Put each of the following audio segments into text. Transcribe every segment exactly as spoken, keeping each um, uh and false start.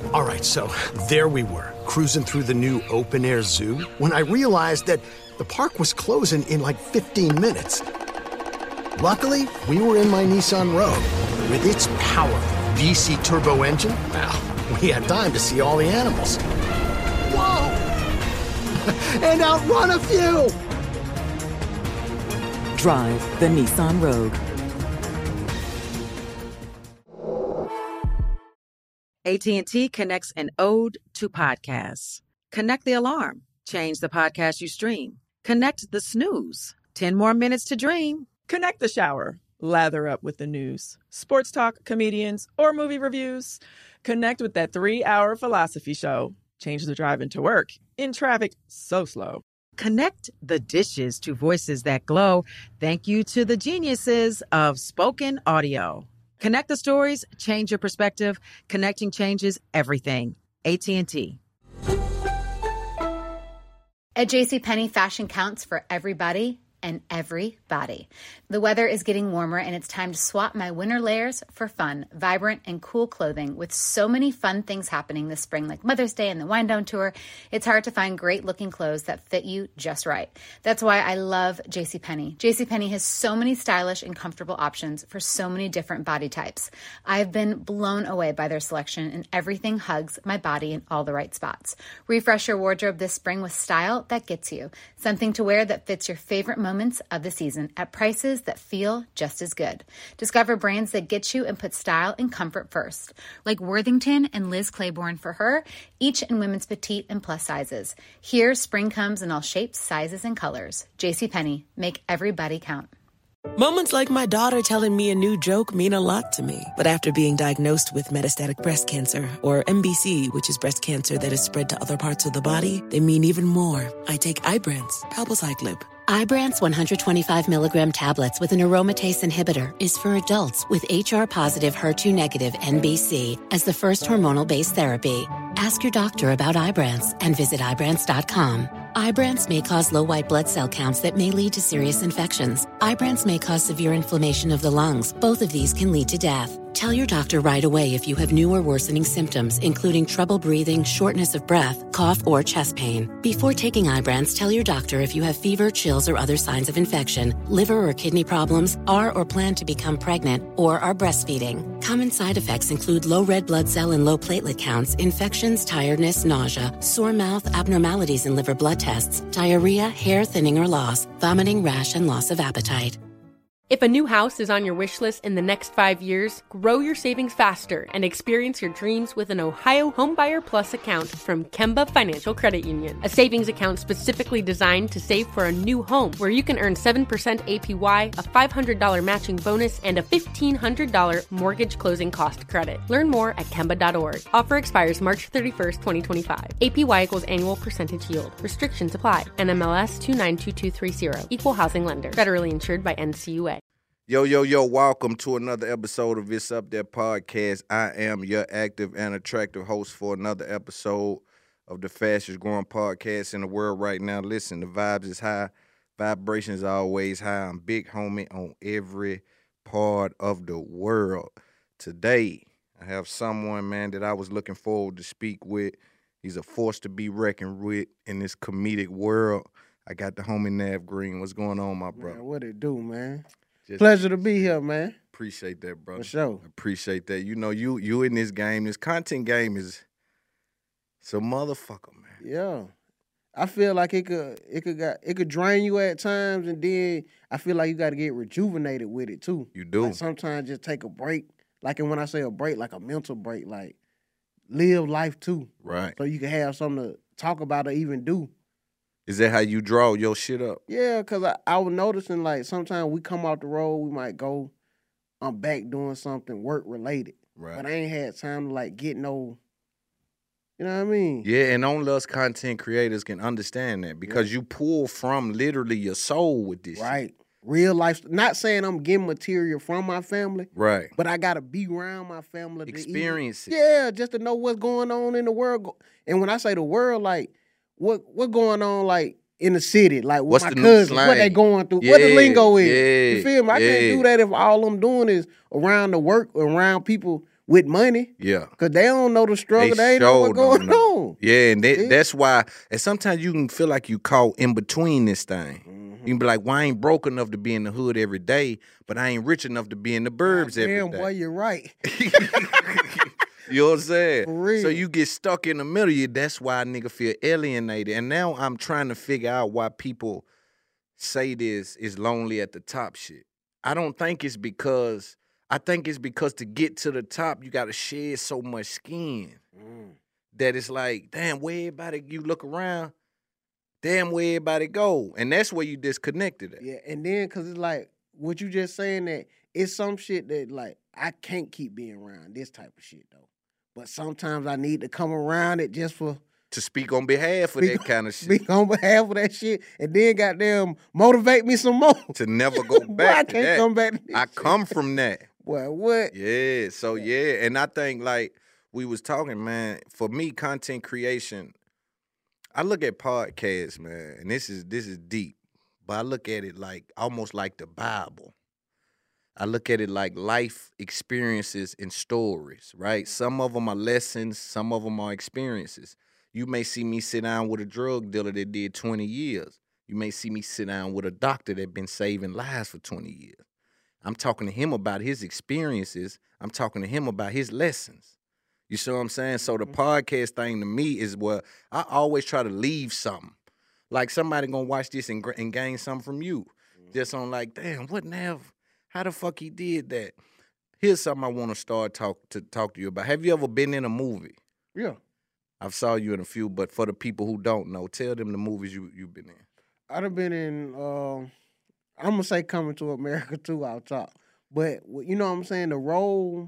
All right, so there we were, cruising through the new open-air zoo, when I realized that the park was closing in like fifteen minutes. Luckily, we were in my Nissan Rogue. With its powerful V C turbo engine, well, we had time to see all the animals. Whoa! And outrun a few! Drive the Nissan Rogue. A T and T connects an ode to podcasts. Connect the alarm. Change the podcast you stream. Connect the snooze. ten more minutes to dream. Connect the shower. Lather up with the news. Sports talk, comedians, or movie reviews. Connect with that three-hour philosophy show. Change the drive into work. In traffic so slow. Connect the dishes to voices that glow. Thank you to the geniuses of spoken audio. Connect the stories, change your perspective. Connecting changes everything. A T and T. At JCPenney, fashion counts for everybody and every body. The weather is getting warmer and it's time to swap my winter layers for fun, vibrant, and cool clothing. With so many fun things happening this spring, like Mother's Day and the Wind Down Tour, it's hard to find great looking clothes that fit you just right. That's why I love JCPenney. JCPenney has so many stylish and comfortable options for so many different body types. I've been blown away by their selection, and everything hugs my body in all the right spots. Refresh your wardrobe this spring with style that gets you. Something to wear that fits your favorite moments of the season at prices that feel just as good. Discover brands that get you and put style and comfort first, like Worthington and Liz Claiborne for her, each in women's petite and plus sizes. Here, spring comes in all shapes, sizes, and colors. JCPenney, make everybody count. Moments like my daughter telling me a new joke mean a lot to me. But after being diagnosed with metastatic breast cancer, or M B C, which is breast cancer that is spread to other parts of the body, they mean even more. I take Ibrance, palbociclib. Ibrance one hundred twenty-five milligram tablets with an aromatase inhibitor is for adults with H R-positive, H E R two negative M B C as the first hormonal-based therapy. Ask your doctor about Ibrance and visit Ibrance dot com. Ibrance may cause low white blood cell counts that may lead to serious infections. Ibrance may cause severe inflammation of the lungs. Both of these can lead to death. Tell your doctor right away if you have new or worsening symptoms, including trouble breathing, shortness of breath, cough, or chest pain. Before taking Ibrance, tell your doctor if you have fever, chills, or other signs of infection, liver or kidney problems, are or plan to become pregnant, or are breastfeeding. Common side effects include low red blood cell and low platelet counts, infections, tiredness, nausea, sore mouth, abnormalities in liver blood tests, diarrhea, hair thinning or loss, vomiting, rash, and loss of appetite. If a new house is on your wish list in the next five years, grow your savings faster and experience your dreams with an Ohio Homebuyer Plus account from Kemba Financial Credit Union. A savings account specifically designed to save for a new home, where you can earn seven percent A P Y, a five hundred dollars matching bonus, and a fifteen hundred dollars mortgage closing cost credit. Learn more at Kemba dot org. Offer expires March thirty-first, twenty twenty-five. A P Y equals annual percentage yield. Restrictions apply. N M L S two nine two two three zero. Equal housing lender. Federally insured by N C U A. Yo, yo, yo, welcome to another episode of It's Up There podcast. I am your active and attractive host for another episode of the fastest growing podcast in the world right now. Listen, the vibes is high. Vibrations are always high. I'm Big Homie on every part of the world. Today, I have someone, man, that I was looking forward to speak with. He's a force to be reckoned with in this comedic world. I got the homie Nav Green. What's going on, my brother? Man, what it do, man? Just Pleasure to be here, man. Appreciate that, brother. For sure. Appreciate that. You know, you you in this game, this content game is it's a motherfucker, man. Yeah. I feel like it could it could got it could drain you at times, and then I feel like you got to get rejuvenated with it too. You do. Like sometimes just take a break. Like, and when I say a break, like a mental break, like live life too. Right. So you can have something to talk about or even do. Is that how you draw your shit up? Yeah, because I, I was noticing, like, sometimes we come off the road, we might go, I'm back doing something work-related. Right. But I ain't had time to, like, get no, you know what I mean? Yeah, and only us content creators can understand that because yeah. you pull from literally your soul with this Right. shit. Real life. Not saying I'm getting material from my family. Right. But I got to be around my family. Experience to it. even, Yeah, just to know what's going on in the world. And when I say the world, like, What what going on, like, in the city? Like, with What's my the new cousins, slang? what they going through, Yeah, what the lingo is. yeah, You feel me? I yeah. can't do that if all I'm doing is around the work, around people with money. Yeah. Because they don't know the struggle. They, They ain't know sure what's going don't know. on. Yeah, and that, Yeah. that's why, and sometimes you can feel like you caught in between this thing. Mm-hmm. You can be like, well, I ain't broke enough to be in the hood every day, but I ain't rich enough to be in the burbs every Damn, day. boy, you're right. You know what I'm saying? For real. So you get stuck in the middle. You that's why a nigga feel alienated. And now I'm trying to figure out why people say this is lonely at the top shit. I don't think it's because I think it's because to get to the top, you gotta shed so much skin Mm. that it's like, damn, where everybody you look around, damn where everybody go. And that's where you disconnected at. Yeah, and then because it's like what you just saying that it's some shit that like I can't keep being around this type of shit though. But sometimes I need to come around it just for To speak on behalf of Speak- that kind of shit. speak on behalf of that shit, and then goddamn motivate me some more. To never go Boy, back I to can't that. come back. To this I shit. come from that. Boy, what? Yeah, so yeah, and I think like we was talking, man, for me, content creation, I look at podcasts, man, and this is this is deep, but I look at it like almost like the Bible. I look at it like life experiences and stories, right? Some of them are lessons, some of them are experiences. You may see me sit down with a drug dealer that did twenty years. You may see me sit down with a doctor that been saving lives for twenty years. I'm talking to him about his experiences. I'm talking to him about his lessons. You see what I'm saying? So the podcast thing to me is where I always try to leave something. Like somebody gonna watch this and, gr- and gain something from you. Just on like, damn, what the hell? How the fuck he did that? Here's something I want to start talk to talk to you about. Have you ever been in a movie? Yeah. I've saw you in a few, but for the people who don't know, tell them the movies you you've been in. I'd have been in. Um, I'm gonna say Coming to America too. Out top, but you know what I'm saying. The role.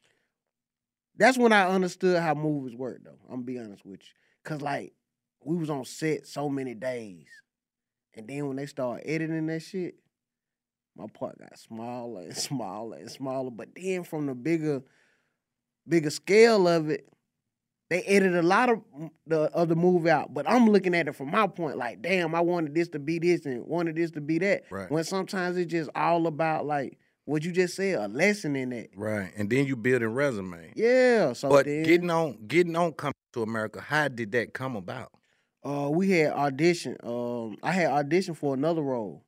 That's when I understood how movies work, though. I'm gonna be honest with you, cause like we was on set so many days, and then when they start editing that shit, my part got smaller and smaller and smaller. But then from the bigger, bigger scale of it, they edited a lot of the of the movie out. But I'm looking at it from my point, like, damn, I wanted this to be this and wanted this to be that. Right. When sometimes it's just all about like what you just said, a lesson in that. Right, and then you build a resume. Yeah. So But then, getting on, getting on, Coming to America. How did that come about? uh, we had audition. Um, I had audition for another role.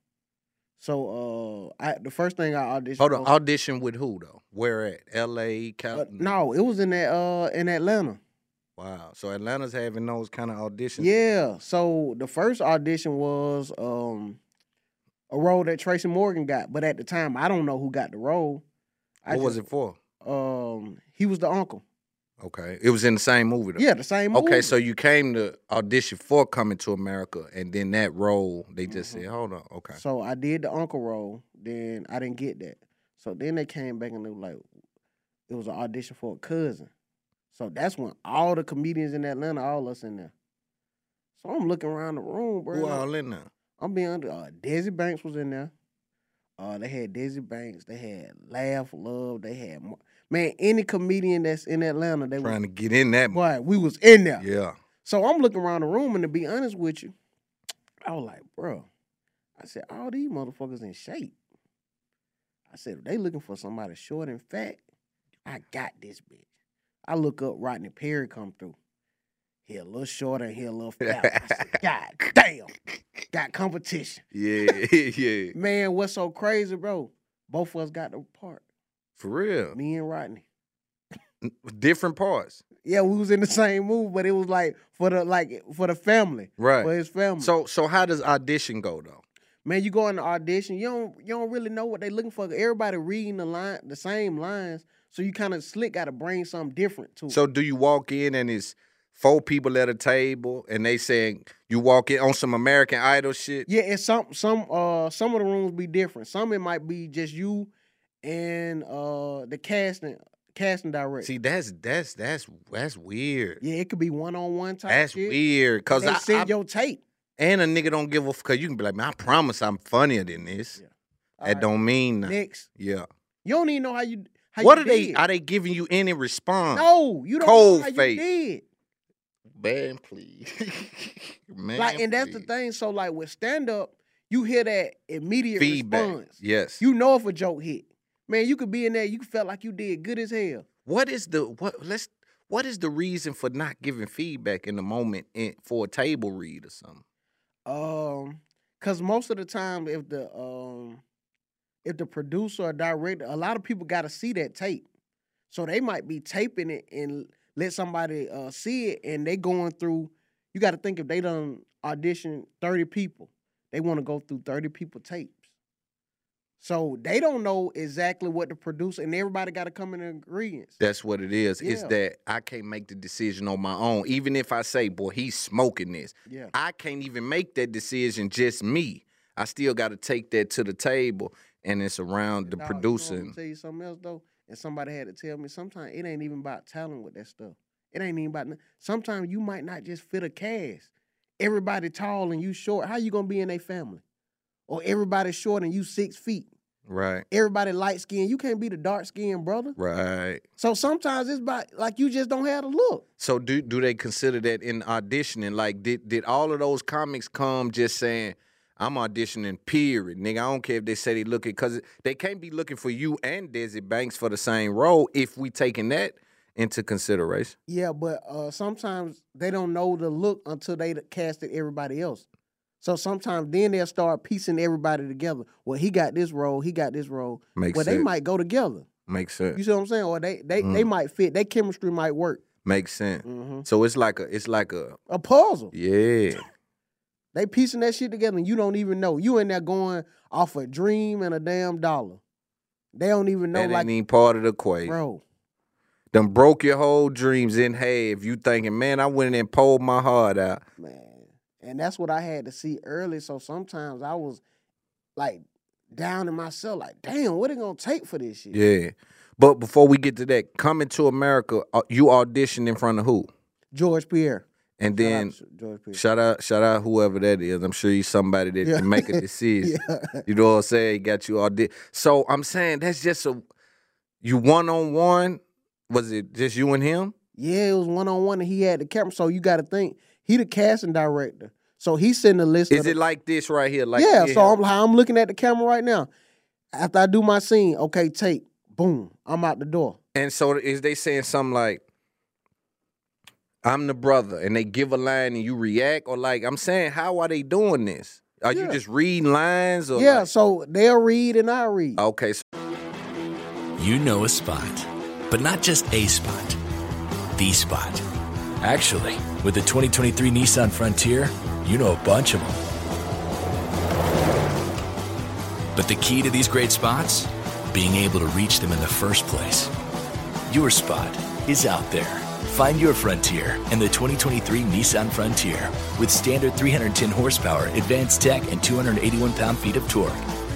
So uh, I the first thing I auditioned. Hold on, for, audition with who though? Where at? L A, Cal- uh, no, it was in that uh in Atlanta. Wow. So Atlanta's having those kind of auditions. Yeah. So the first audition was um a role that Tracy Morgan got, but at the time I don't know who got the role. I What was just- it for? Um, he was the uncle. Okay. It was in the same movie though. Yeah, the same movie. Okay, so you came to audition for Coming to America, and then that role, they just Mhm. said, hold on, okay. So I did the uncle role, then I didn't get that. So then they came back and they were like, it was an audition for a cousin. So that's when all the comedians in Atlanta, all us in there. So I'm looking around the room, bro. Who like, all in there? I'm being under. Uh, Desi Banks was in there. Uh, they had Desi Banks. They had Laugh Love. They had Mar- man any comedian that's in Atlanta. They Trying was, to get in that. boy, we was in there. Yeah. So I'm looking around the room, and to be honest with you, I was like, bro, I said all these motherfuckers in shape. I said if they looking for somebody short and fat, I got this bitch. I look up, Rodney Perry come through. He a little shorter and he a little fat. I said, God damn, got competition. Yeah, yeah. Man, what's so crazy, bro? Both of us got the part. For real. Me and Rodney. Different parts. Yeah, we was in the same movie, but it was like for the like for the family. Right. For his family. So so how does audition go though? Man, you go in the audition, you don't you don't really know what they looking for. Everybody reading the line, the same lines, so you kind of slick got to bring something different to it. So do you walk in and it's four people at a table and they saying you walk in on some American Idol shit? Yeah, it's some some uh some of the rooms be different. Some it might be just you and uh the casting casting director. See, that's that's that's that's weird. Yeah, it could be one on one type. That's shit. weird. Cause They I, send I your tape. and a nigga don't give a f- cause you can be like, man, I promise I'm funnier than this. Yeah. That All right, don't mean nothing. next. Yeah. You don't even know how you how What you are they did. are they giving you any response? No, you don't Cold know how face. you did. Man, please. Man, Like, and that's the please. thing. So, like with stand up, you hear that immediate Feedback. response. Yes. You know if a joke hit. Man, you could be in there, you felt like you did good as hell. What is the what? Let's. What is the reason for not giving feedback in the moment in, for a table read or something? Um, cause most of the time, if the um, if the producer or director, a lot of people got to see that tape, so they might be taping it and let somebody uh, see it, and they going through. You got to think if they done audition thirty people, they want to go through thirty people tapes. So they don't know exactly what the producer, and everybody got to come in agreement. That's what it is. Yeah. It's that I can't make the decision on my own. Even if I say, boy, he's smoking this. Yeah. I can't even make that decision, just me. I still got to take that to the table, and it's around the Dog, producer. You know, I'm tell you something else, though, and somebody had to tell me, sometimes it ain't even about talent with that stuff. It ain't even about, sometimes you might not just fit a cast. Everybody tall and you short. How you going to be in their family? Or everybody short and you six feet. Right. Everybody light skinned. You can't be the dark skinned brother. Right. So sometimes it's about like you just don't have the look. So do do they consider that in auditioning? Like, did did all of those comics come just saying, I'm auditioning, period, nigga? I don't care if they say they looking, because they can't be looking for you and Desi Banks for the same role if we taking that into consideration. Yeah, but uh, sometimes they don't know the look until they casted everybody else. So sometimes then they'll start piecing everybody together. Well, he got this role, he got this role. Makes well, sense. they might go together. Makes sense. You see what I'm saying? Or they they, Mm. they might fit. Their chemistry might work. Makes sense. Mhm. So it's like a it's like a A puzzle. yeah. They piecing that shit together and you don't even know. You in there going off a dream and a damn dollar. They don't even know, That like, ain't even part of the equation. bro. Done broke your whole dreams in half. You thinking, man, I went in and pulled my heart out. Man. And that's what I had to see early. So sometimes I was like down in myself, like, damn, what it gonna take for this shit? Yeah. But before we get to that, Coming to America, uh, you auditioned in front of who? George Pierre. And Shout then out to George Pierre. shout out, shout out whoever that is. I'm sure he's somebody that Yeah. can make a decision. Yeah. You know what I'm saying? He got you audition. So I'm saying that's just a you one on one. Was it just you and him? Yeah, it was one on one, and he had the camera. So you got to think he the casting director. So he sent a list. Is of the, it like this right here? Like yeah. So I'm how I'm looking at the camera right now. After I do my scene, okay, take, boom, I'm out the door. And so is they saying something like, I'm the brother, and they give a line and you react? Or like, I'm saying, how are they doing this? Are Yeah. you just reading lines? Or Yeah. like- So they'll read and I read. okay. So You know a spot, but not just a spot, the spot. Actually, with the twenty twenty-three Nissan Frontier, you know a bunch of them. But the key to these great spots? Being able to reach them in the first place. Your spot is out there. Find your Frontier in the twenty twenty-three Nissan Frontier with standard three hundred ten horsepower, advanced tech, and two hundred eighty-one pound-feet of torque.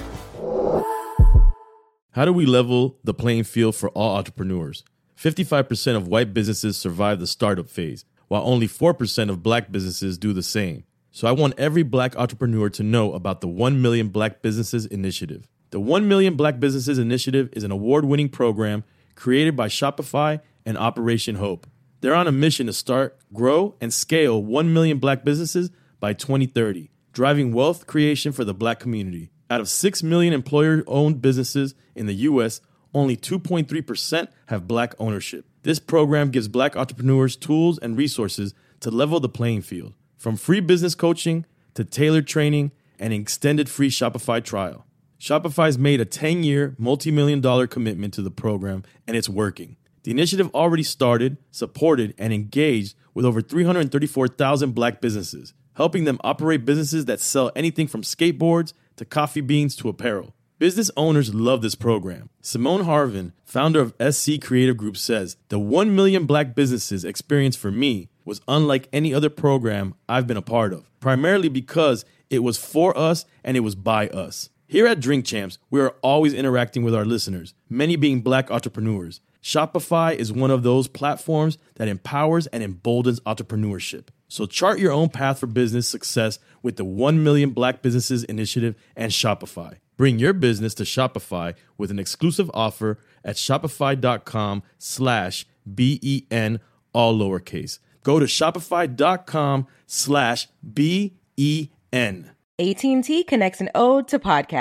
How do we level the playing field for all entrepreneurs? fifty-five percent of white businesses survive the startup phase, while only four percent of black businesses do the same. So I want every black entrepreneur to know about the one million Black Businesses Initiative. The one million Black Businesses Initiative is an award-winning program created by Shopify and Operation Hope. They're on a mission to start, grow, and scale one million black businesses by twenty thirty, driving wealth creation for the black community. Out of six million employer-owned businesses in the U S, only two point three percent have black ownership. This program gives black entrepreneurs tools and resources to level the playing field, from free business coaching to tailored training and an extended free Shopify trial. Shopify's made a ten-year, multi-million dollar commitment to the program, and it's working. The initiative already started, supported, and engaged with over three hundred thirty-four thousand black businesses, helping them operate businesses that sell anything from skateboards to coffee beans to apparel. Business owners love this program. Simone Harvin, founder of S C Creative Group, says, "The one million black businesses experience for me was unlike any other program I've been a part of, primarily because it was for us and it was by us." Here at Drink Champs, we are always interacting with our listeners, many being black entrepreneurs. Shopify is one of those platforms that empowers and emboldens entrepreneurship. So chart your own path for business success with the one million Black Businesses Initiative and Shopify. Bring your business to Shopify with an exclusive offer at shopify.com slash B-E-N, all lowercase. Go to shopify.com slash B-E-N. A T and T connects an ode to podcast.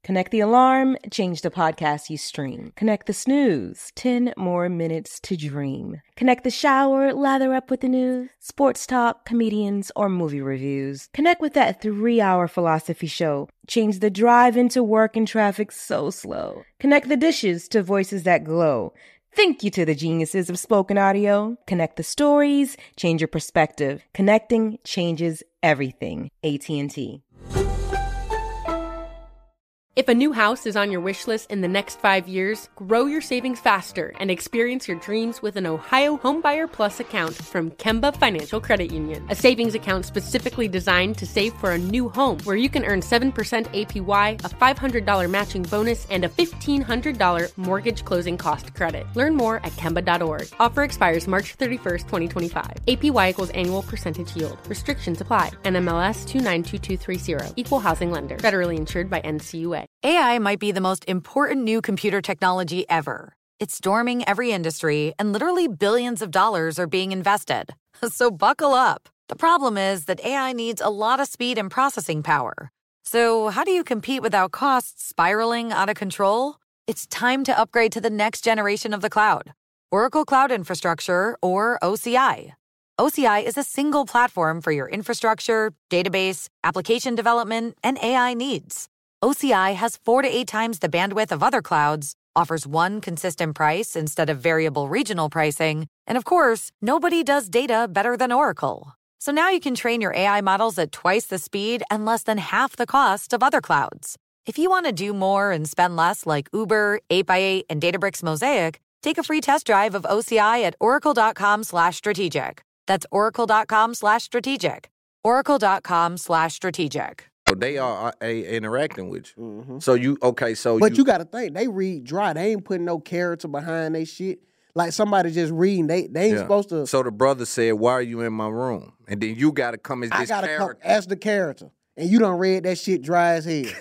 Connect the alarm, change the podcast you stream. Connect the snooze, ten more minutes to dream. Connect the shower, lather up with the news, sports talk, comedians, or movie reviews. Connect with that three-hour philosophy show. Change the drive into work and traffic so slow. Connect the dishes to voices that glow. Thank you to the geniuses of spoken audio. Connect the stories, change your perspective. Connecting changes everything. A T and T. If a new house is on your wish list in the next five years, grow your savings faster and experience your dreams with an Ohio Homebuyer Plus account from Kemba Financial Credit Union. A savings account specifically designed to save for a new home, where you can earn seven percent A P Y, a five hundred dollars matching bonus, and a fifteen hundred dollars mortgage closing cost credit. Learn more at Kemba dot org. Offer expires March thirty-first, twenty twenty-five. A P Y equals annual percentage yield. Restrictions apply. N M L S two nine two two three zero. Equal housing lender. Federally insured by N C U A. A I might be the most important new computer technology ever. It's storming every industry, and literally billions of dollars are being invested. So buckle up. The problem is that A I needs a lot of speed and processing power. So how do you compete without costs spiraling out of control? It's time to upgrade to the next generation of the cloud. Oracle Cloud Infrastructure, or O C I. O C I is a single platform for your infrastructure, database, application development, and A I needs. O C I has four to eight times the bandwidth of other clouds, offers one consistent price instead of variable regional pricing, and of course, nobody does data better than Oracle. So now you can train your A I models at twice the speed and less than half the cost of other clouds. If you want to do more and spend less like Uber, eight by eight, and Databricks Mosaic, take a free test drive of O C I at oracle.com slash strategic. That's oracle.com slash strategic. oracle.com slash strategic. They are uh, interacting with you. Mm-hmm. So you, okay, so But you, you got to think, they read dry. They ain't putting no character behind they shit. Like somebody just reading, they they ain't yeah. supposed to. So the brother said, why are you in my room? And then you got to come as I this gotta character. come as the character. And you done read that shit dry as hell.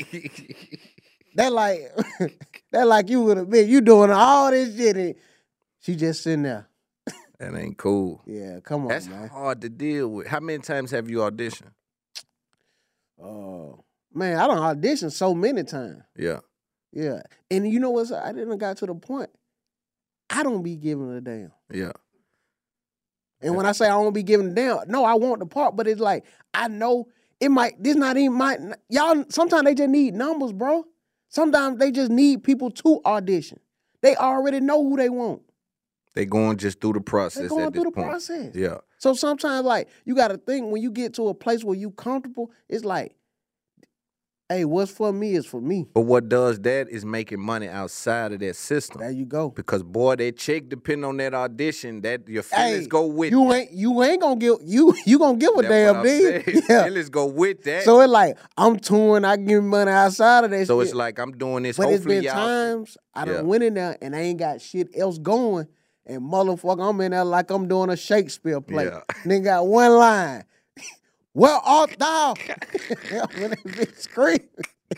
that like, that like you would have been, you doing all this shit and she just sitting there. That ain't cool. Yeah, come on, That's man. That's hard to deal with. How many times have you auditioned? Oh, uh, man, I done auditioned so many times. Yeah. Yeah. And you know what? I didn't got to the point. I don't be giving a damn. Yeah. And yeah. when I say I don't be giving a damn, no, I want the part, but it's like, I know it might, this not even might, y'all, sometimes they just need numbers, bro. Sometimes they just need people to audition. They already know who they want. They going just through the process. They going at through this the point. process. Yeah. So sometimes, like, you got to think when you get to a place where you comfortable, it's like, hey, what's for me is for me. But what does that is making money outside of that system. There you go. Because boy, that check depending on that audition, that your feelings hey, go with. You that. ain't you ain't gonna give you you gonna give a That's damn thing. Yeah. Feelings go with that. So it's like I'm touring, I give money outside of that. So shit. It's like I'm doing this. But Hopefully it's been y'all times I done yeah. went in there and I ain't got shit else going. And motherfucker, I'm in there like I'm doing a Shakespeare play. Yeah. And then got one line. Where art thou? When that bitch scream.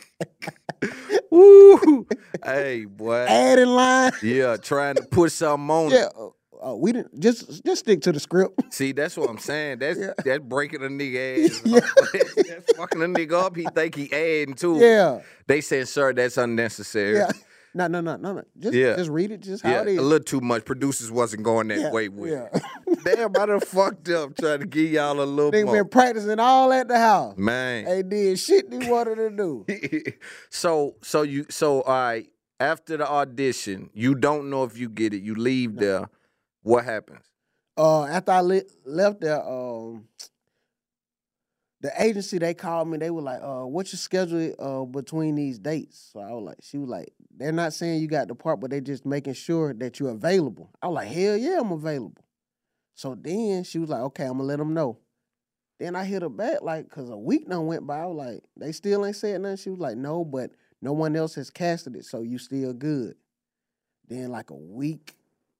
Woo! Hey, boy. Adding line. Yeah, trying to put something on Yeah. it. Uh, we didn't just just stick to the script. See, that's what I'm saying. That's yeah. that's breaking a nigga ass. Yeah. that's, that's fucking a nigga up. He think he adding to it. Yeah. They said, sir, that's unnecessary. Yeah. No, no, no, no, no. Just, yeah. just read it just how yeah. it is. A little too much. Producers wasn't going that yeah. way with yeah. it. Damn, I done fucked up trying to give y'all a little they more. They been practicing all at the house. Man. They did shit they wanted to do. so, so you, so, all right, after the audition, you don't know if you get it. You leave no. there. What happens? Uh, after I le- left there, um, the agency, they called me. They were like, uh, what's your schedule uh, between these dates? So I was like, she was like, they're not saying you got the part, but they're just making sure that you're available. I was like, hell yeah, I'm available. So then she was like, okay, I'm going to let them know. Then I hit her back, like, because a week done went by. I was like, they still ain't said nothing. She was like, no, but no one else has casted it, so you still good. Then like a week,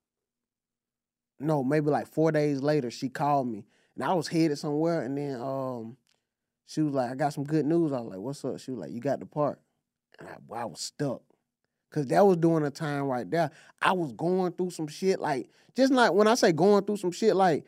no, maybe like four days later, she called me. And I was headed somewhere, and then um, she was like, I got some good news. I was like, what's up? She was like, you got the part. And I, I was stuck. Because that was during a time right there. I was going through some shit, like, just like when I say going through some shit, like,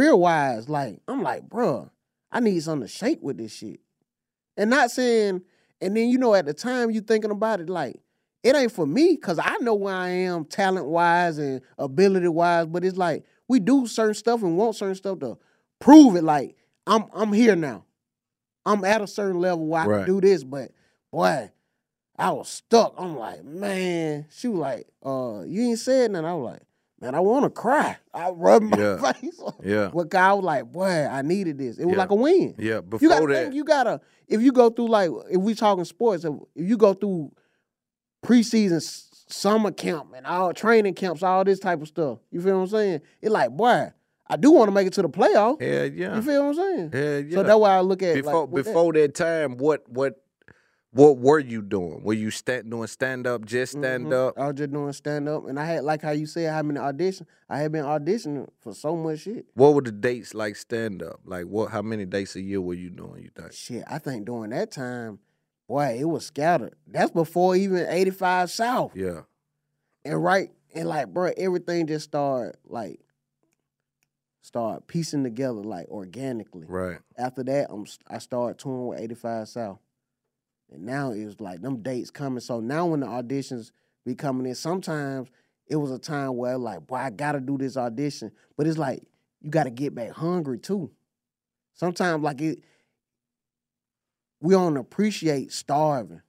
career-wise, like, I'm like, bruh, I need something to shake with this shit. And not saying And then, you know, at the time you thinking about it, like, it ain't for me because I know where I am talent-wise and ability-wise, but it's like we do certain stuff and want certain stuff to prove it. Like, I'm I'm here now. I'm at a certain level where I Right. can do this, but, boy, I was stuck. I'm like, man. She was like, uh, you ain't said nothing. I was like, man, I want to cry. I rubbed my Yeah. face. Yeah. But I was like, boy, I needed this. It was Yeah. like a win. Yeah, You before gotta that, think, you gotta, if you go through like, if we talking sports, if, if you go through preseason s- summer camp and all training camps, all this type of stuff, you feel what I'm saying? It's like, boy, I do want to make it to the playoff. hell yeah. You feel what I'm saying? Hell yeah. So that's why I look at before like, with that. before that. time, what what what were you doing? Were you stand, doing stand up, just stand Mhm. up? I was just doing stand up, and I had like how you said how many auditions. I had been auditioning for so much shit. What were the dates like stand up? Like what? How many dates a year were you doing? You think? Shit, I think during that time, boy, it was scattered. That's before even eighty-five South. Yeah. And right, and like, bro, everything just started like start piecing together like organically. Right. After that, I'm I started touring with eighty-five South, and now it's like them dates coming. So now when the auditions be coming in, sometimes it was a time where like, boy, I gotta do this audition, but it's like you gotta get back hungry too. Sometimes like it, we don't appreciate starving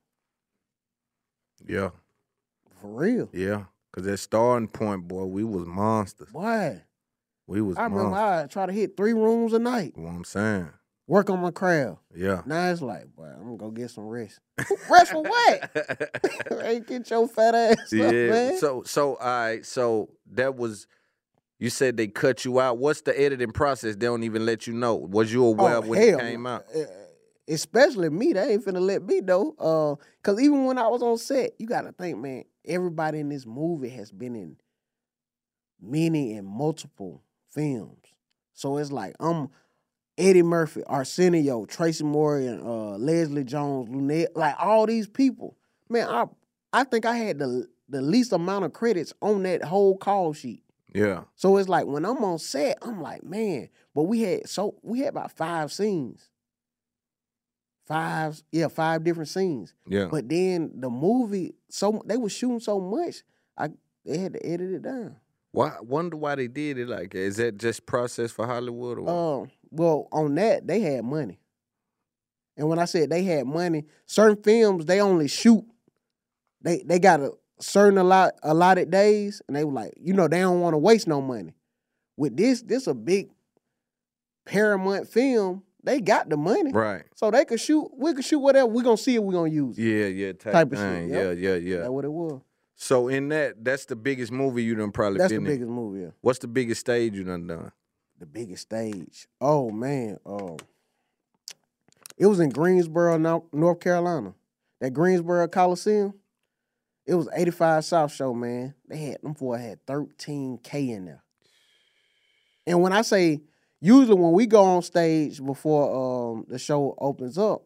Yeah. for real, Yeah. Cause that starting point, boy, we was monsters. boy. We was I remember monsters. I try to hit three rooms a night, You know what I'm saying? work on my craft. Yeah. Now it's like, boy, I'm gonna go get some rest. Rest for what? Hey, get your fat ass up, Yeah. man. So so all right. So that was. You said they cut you out. What's the editing process? They don't even let you know. Was you aware Oh, when hell it came no. out? Uh, Especially me, they ain't finna let me know. Uh, Cause even when I was on set, you gotta think, man, everybody in this movie has been in many and multiple films. So it's like I'm Eddie Murphy, Arsenio, Tracy Morgan, uh, Leslie Jones, Lunette, like all these people. Man, I I think I had the the least amount of credits on that whole call sheet. Yeah. So it's like when I'm on set, I'm like, man, but we had so we had about five scenes. Five, yeah, five different scenes. Yeah. But then the movie, so they were shooting so much, I they had to edit it down. Why? Wonder why they did it like that. Is that just process for Hollywood or what? Um, well, on that they had money, and when I said they had money, certain films they only shoot. They they got a certain allot allotted days, and they were like, you know, they don't want to waste no money. With this, this a big Paramount film. They got the money, Right. so they could shoot. We could shoot whatever we gonna see if we gonna use it. Yeah, yeah, type, Type of thing. shit, yep. Yeah, yeah, yeah. That's what it was. So in that, that's the biggest movie you done probably That's the been in. biggest movie. Yeah. What's the biggest stage you done done? The biggest stage. Oh man, oh, it was in Greensboro, Nor- North Carolina. That Greensboro Coliseum. It was eighty-five South show, man. They had them boy had thirteen K in there. And when I say usually when we go on stage before um, the show opens up,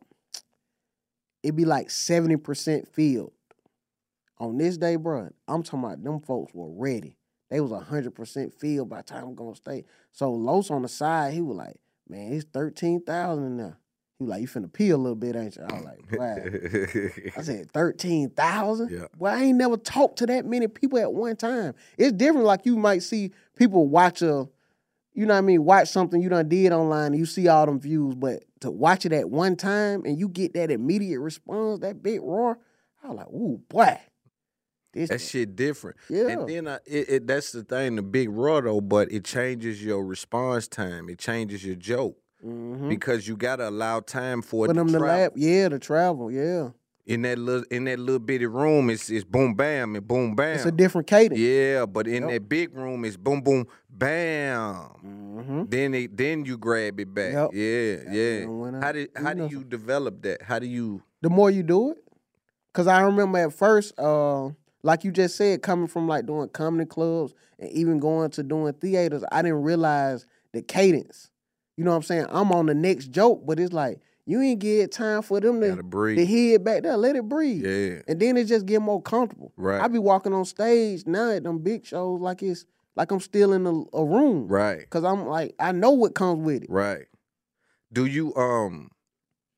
it be like seventy percent filled. On this day, bro, I'm talking about them folks were ready. They was one hundred percent filled by the time I'm going to stay. So Los on the side, he was like, man, it's thirteen thousand in there. He was like, you finna pee a little bit, ain't you? I was like, wow. I said, thirteen thousand? Yeah. Well, I ain't never talked to that many people at one time. It's different like you might see people watch a, you know what I mean, watch something you done did online and you see all them views, but to watch it at one time and you get that immediate response, that big roar, I was like, ooh, boy. This That shit different. Yeah. And then I, it, it, that's the thing, the big raw though, but it changes your response time. It changes your joke. Mhm. Because you gotta allow time for, For it them to to travel. laugh, yeah, to travel, yeah. In that little in that little bitty room, it's it's boom bam and boom bam. It's a different cadence. Yeah, but in Yep. that big room, it's boom boom bam. Mm-hmm. Then it then you grab it back. Yep. Yeah, yeah. when I- How did how you do know. you develop that? How do you? The more you do it, because I remember at first, uh, like you just said, coming from like doing comedy clubs and even going to doing theaters, I didn't realize the cadence. You know what I'm saying? I'm on the next joke, but it's like, you ain't get time for them to, Gotta breathe. to head back there. Let it breathe. Yeah. And then it just get more comfortable. Right. I be walking on stage now at them big shows like it's like I'm still in a, a room. Right. Because I'm like, I know what comes with it. Right. Do you um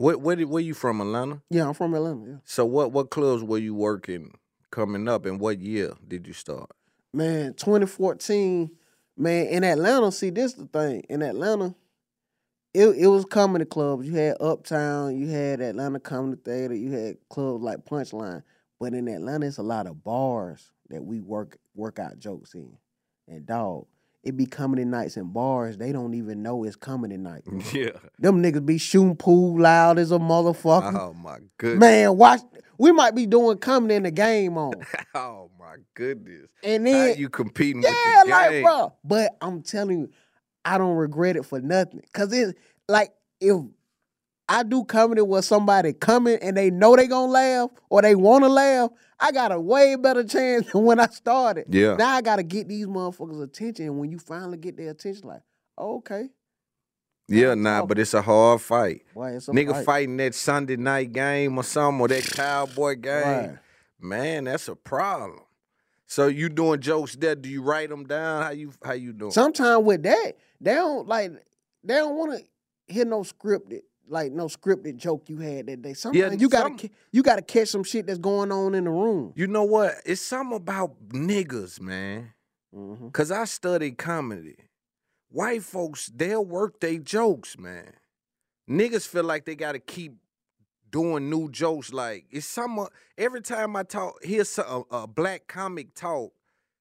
Where, where, did, where you from, Atlanta? Yeah, I'm from Atlanta, yeah. So what, what clubs were you working coming up, and what year did you start? Man, twenty fourteen, man, in Atlanta, see, this the thing. In Atlanta, it it was comedy clubs. You had Uptown, you had Atlanta Comedy Theater, you had clubs like Punchline. But in Atlanta, it's a lot of bars that we work work out jokes in. And dog, it be comedy nights in bars. They don't even know it's comedy night. Yeah. Them niggas be shooting pool loud as a motherfucker. Oh, my goodness. Man, watch. We might be doing comedy in the game on. Oh, my goodness. And then how you competing yeah, with the like, game? bro. But I'm telling you, I don't regret it for nothing. Because it's like, if I do comedy with somebody coming and they know they gonna laugh or they want to laugh, I got a way better chance than when I started. Yeah. Now I got to get these motherfuckers' attention. And when you finally get their attention, like, oh, okay. Yeah, nah, but it's a hard fight. Boy, it's a Nigga fight. fighting that Sunday night game or something, or that Cowboy game. Right. Man, that's a problem. So you doing jokes there? Do you write them down? How you how you doing? Sometimes with that, they don't like they don't want to hear no scripted like no scripted joke you had that day. Sometimes Yeah, you gotta some- ca- you gotta catch some shit that's going on in the room. You know what? It's something about niggas, man. Mm-hmm. Cause I studied comedy. White folks, they'll work their jokes, man. Niggas feel like they gotta keep doing new jokes. Like it's some every time I talk, hear some, a, a black comic talk,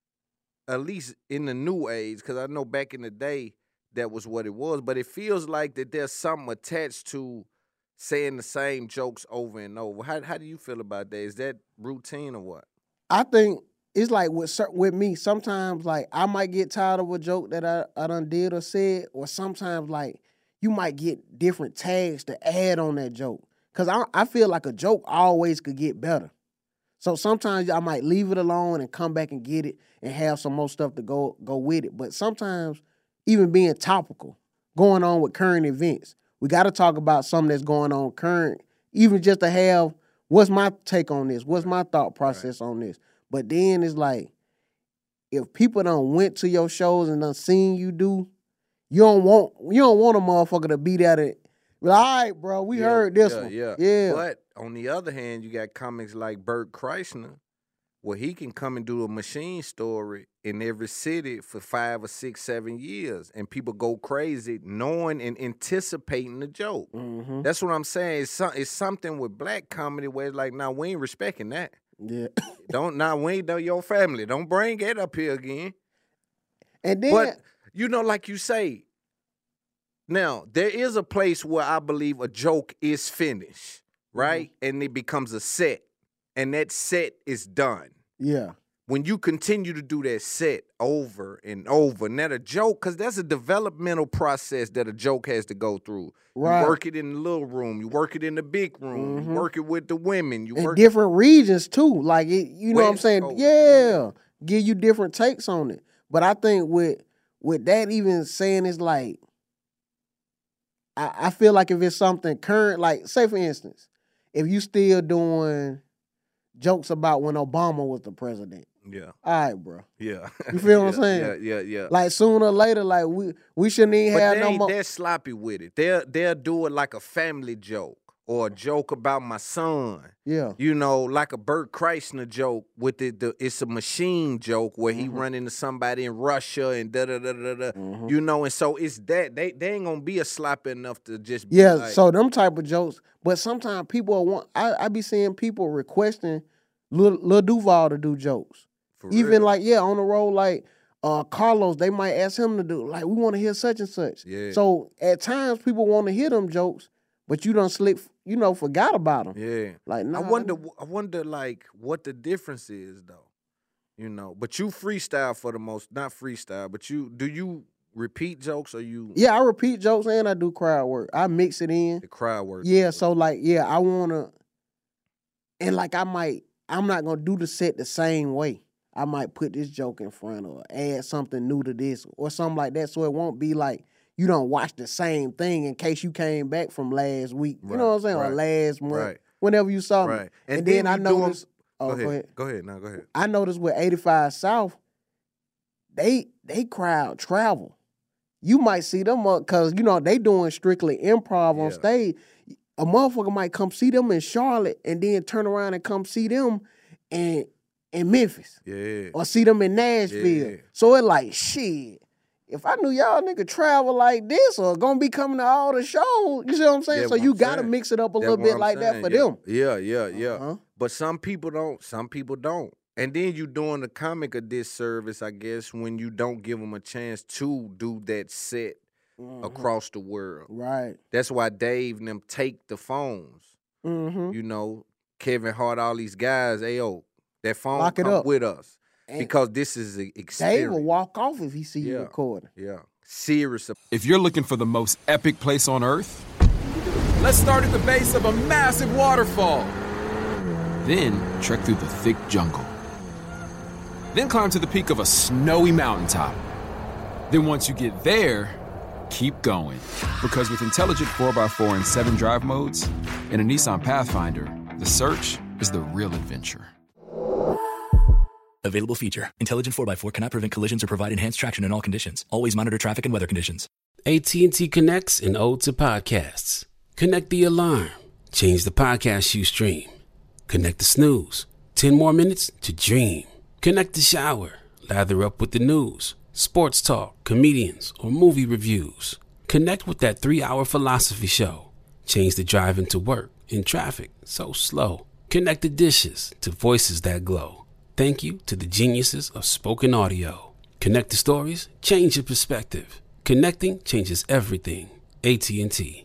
at least in the new age, because I know back in the day that was what it was. But it feels like that there's something attached to saying the same jokes over and over. How how do you feel about that? Is that routine or what? I think it's like with cer- with me. Sometimes like I might get tired of a joke that I, I done did or said, or sometimes like you might get different tags to add on that joke. Cause I I feel like a joke always could get better. So sometimes I might leave it alone and come back and get it and have some more stuff to go go with it. But sometimes even being topical, going on with current events, we got to talk about something that's going on current, even just to have what's my take on this, what's my thought process right. on this. But then it's like, if people done went to your shows and done seen you do, you don't want you don't want a motherfucker to be there to, well, all right, bro, we yeah, heard this yeah, one. Yeah, yeah. But on the other hand, you got comics like Bert Kreischer, where he can come and do a machine story in every city for five or six, seven years, and people go crazy knowing and anticipating the joke. Mm-hmm. That's what I'm saying. It's, some, it's something with black comedy where it's like, now, nah, we ain't respecting that. Yeah. Don't, now, nah, we ain't know your family. Don't bring it up here again. And then, but, you know, like you say, now, there is a place where I believe a joke is finished, right? Mm-hmm. And it becomes a set, and that set is done. Yeah. When you continue to do that set over and over, and that a joke, because that's a developmental process that a joke has to go through. Right. You work it in the little room, you work it in the big room, Mm-hmm. you work it with the women. You in work different regions, too. Like, it, you know West what I'm saying? Coast. Yeah. Give you different takes on it. But I think with with that even saying it's like, I, I feel like if it's something current, like, say, for instance, if you still doing jokes about when Obama was the president. Yeah. All right, bro. Yeah. You feel yeah, what I'm saying? Yeah, yeah, yeah. Like sooner or later, like we we shouldn't even but have they no ain't more. that sloppy with it. They'll they'll do it like a family joke or a joke about my son. Yeah. You know, like a Bert Kreischer joke with the, the it's a machine joke where he mm-hmm. run into somebody in Russia and da da da da da. Mm-hmm. You know, and so it's that they they ain't gonna be a sloppy enough to just be yeah. Like, so them type of jokes, but sometimes people want. I I be seeing people requesting Lil, Lil Duval to do jokes. For Even real? like, yeah, on the road, like uh, Carlos, they might ask him to do, like, we want to hear such and such. Yeah. So at times people want to hear them jokes, but you done slick, you know, forgot about them. Yeah. Like, nah, I wonder, I wonder, like, what the difference is, though. You know, but you freestyle for the most, not freestyle, but you, do you repeat jokes or you? Yeah, I repeat jokes and I do crowd work. I mix it in. The crowd work. Yeah, so like, yeah, I want to, and like I might, I'm not going to do the set the same way. I might put this joke in front or add something new to this or something like that so it won't be like you don't watch the same thing in case you came back from last week. You right, know what I'm saying? Right, or last month. Right. Whenever you saw me. Right. And, and then, then I you do 'em- noticed. Go, Oh, ahead. go ahead. Go ahead. No, go ahead. I noticed with eighty-five South, they they crowd travel. You might see them up because, you know, they doing strictly improv Yeah. on stage. a motherfucker might come see them in Charlotte and then turn around and come see them in in Memphis. Yeah. Or see them in Nashville. Yeah. So it like, shit, if I knew y'all nigga travel like this or gonna be coming to all the shows, you see what I'm saying? That's so what you I'm gotta saying. mix it up a That's little what bit I'm like that saying. for yeah. them. Yeah, yeah, yeah. Uh-huh. But some people don't. Some people don't. And then you doing the comic a disservice, I guess, when you don't give them a chance to do that set Mhm. across the world. Right. That's why Dave and them take the phones. Mm-hmm. You know, Kevin Hart, all these guys, ayo, that phone Lock it come up. with us. And Because this is an Dave experience. will walk off if he see you Yeah. recording. Yeah. Serious. If you're looking for the most epic place on earth, let's start at the base of a massive waterfall. Then trek through the thick jungle. Then climb to the peak of a snowy mountaintop. Then once you get there, keep going. Because with intelligent four by four and seven drive modes and a Nissan Pathfinder, the search is the real adventure. Available feature. Intelligent four by four cannot prevent collisions or provide enhanced traction in all conditions. Always monitor traffic and weather conditions. A T and T connects an ode to podcasts. Connect the alarm. Change the podcast you stream. Connect the snooze. Ten more minutes to dream. Connect the shower. Lather up with the news, sports talk, comedians, or movie reviews. Connect with that three-hour philosophy show. Change the drive into work in traffic so slow. Connect the dishes to voices that glow. Thank you to the geniuses of spoken audio. Connect the stories, change your perspective. Connecting changes everything. A T and T.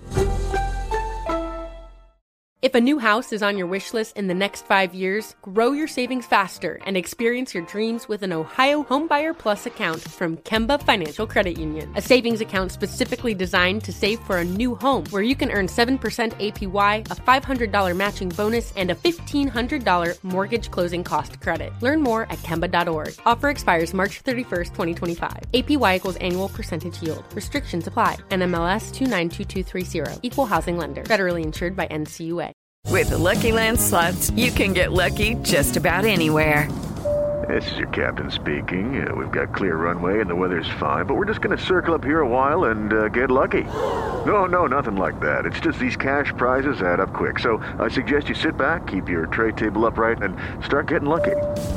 If a new house is on your wish list in the next five years, grow your savings faster and experience your dreams with an Ohio Homebuyer Plus account from Kemba Financial Credit Union. A savings account specifically designed to save for a new home, where you can earn seven percent A P Y, a five hundred dollars matching bonus, and a fifteen hundred dollars mortgage closing cost credit. Learn more at Kemba dot org. Offer expires March thirty-first, twenty twenty-five. A P Y equals annual percentage yield. Restrictions apply. N M L S two nine two two three zero. Equal housing lender. Federally insured by N C U A. With the Lucky Land Slots, you can get lucky just about anywhere. This is your captain speaking. Uh, we've got clear runway and the weather's fine, but we're just going to circle up here a while and uh, get lucky. No, no, nothing like that. It's just these cash prizes add up quick. So I suggest you sit back, keep your tray table upright, and start getting lucky.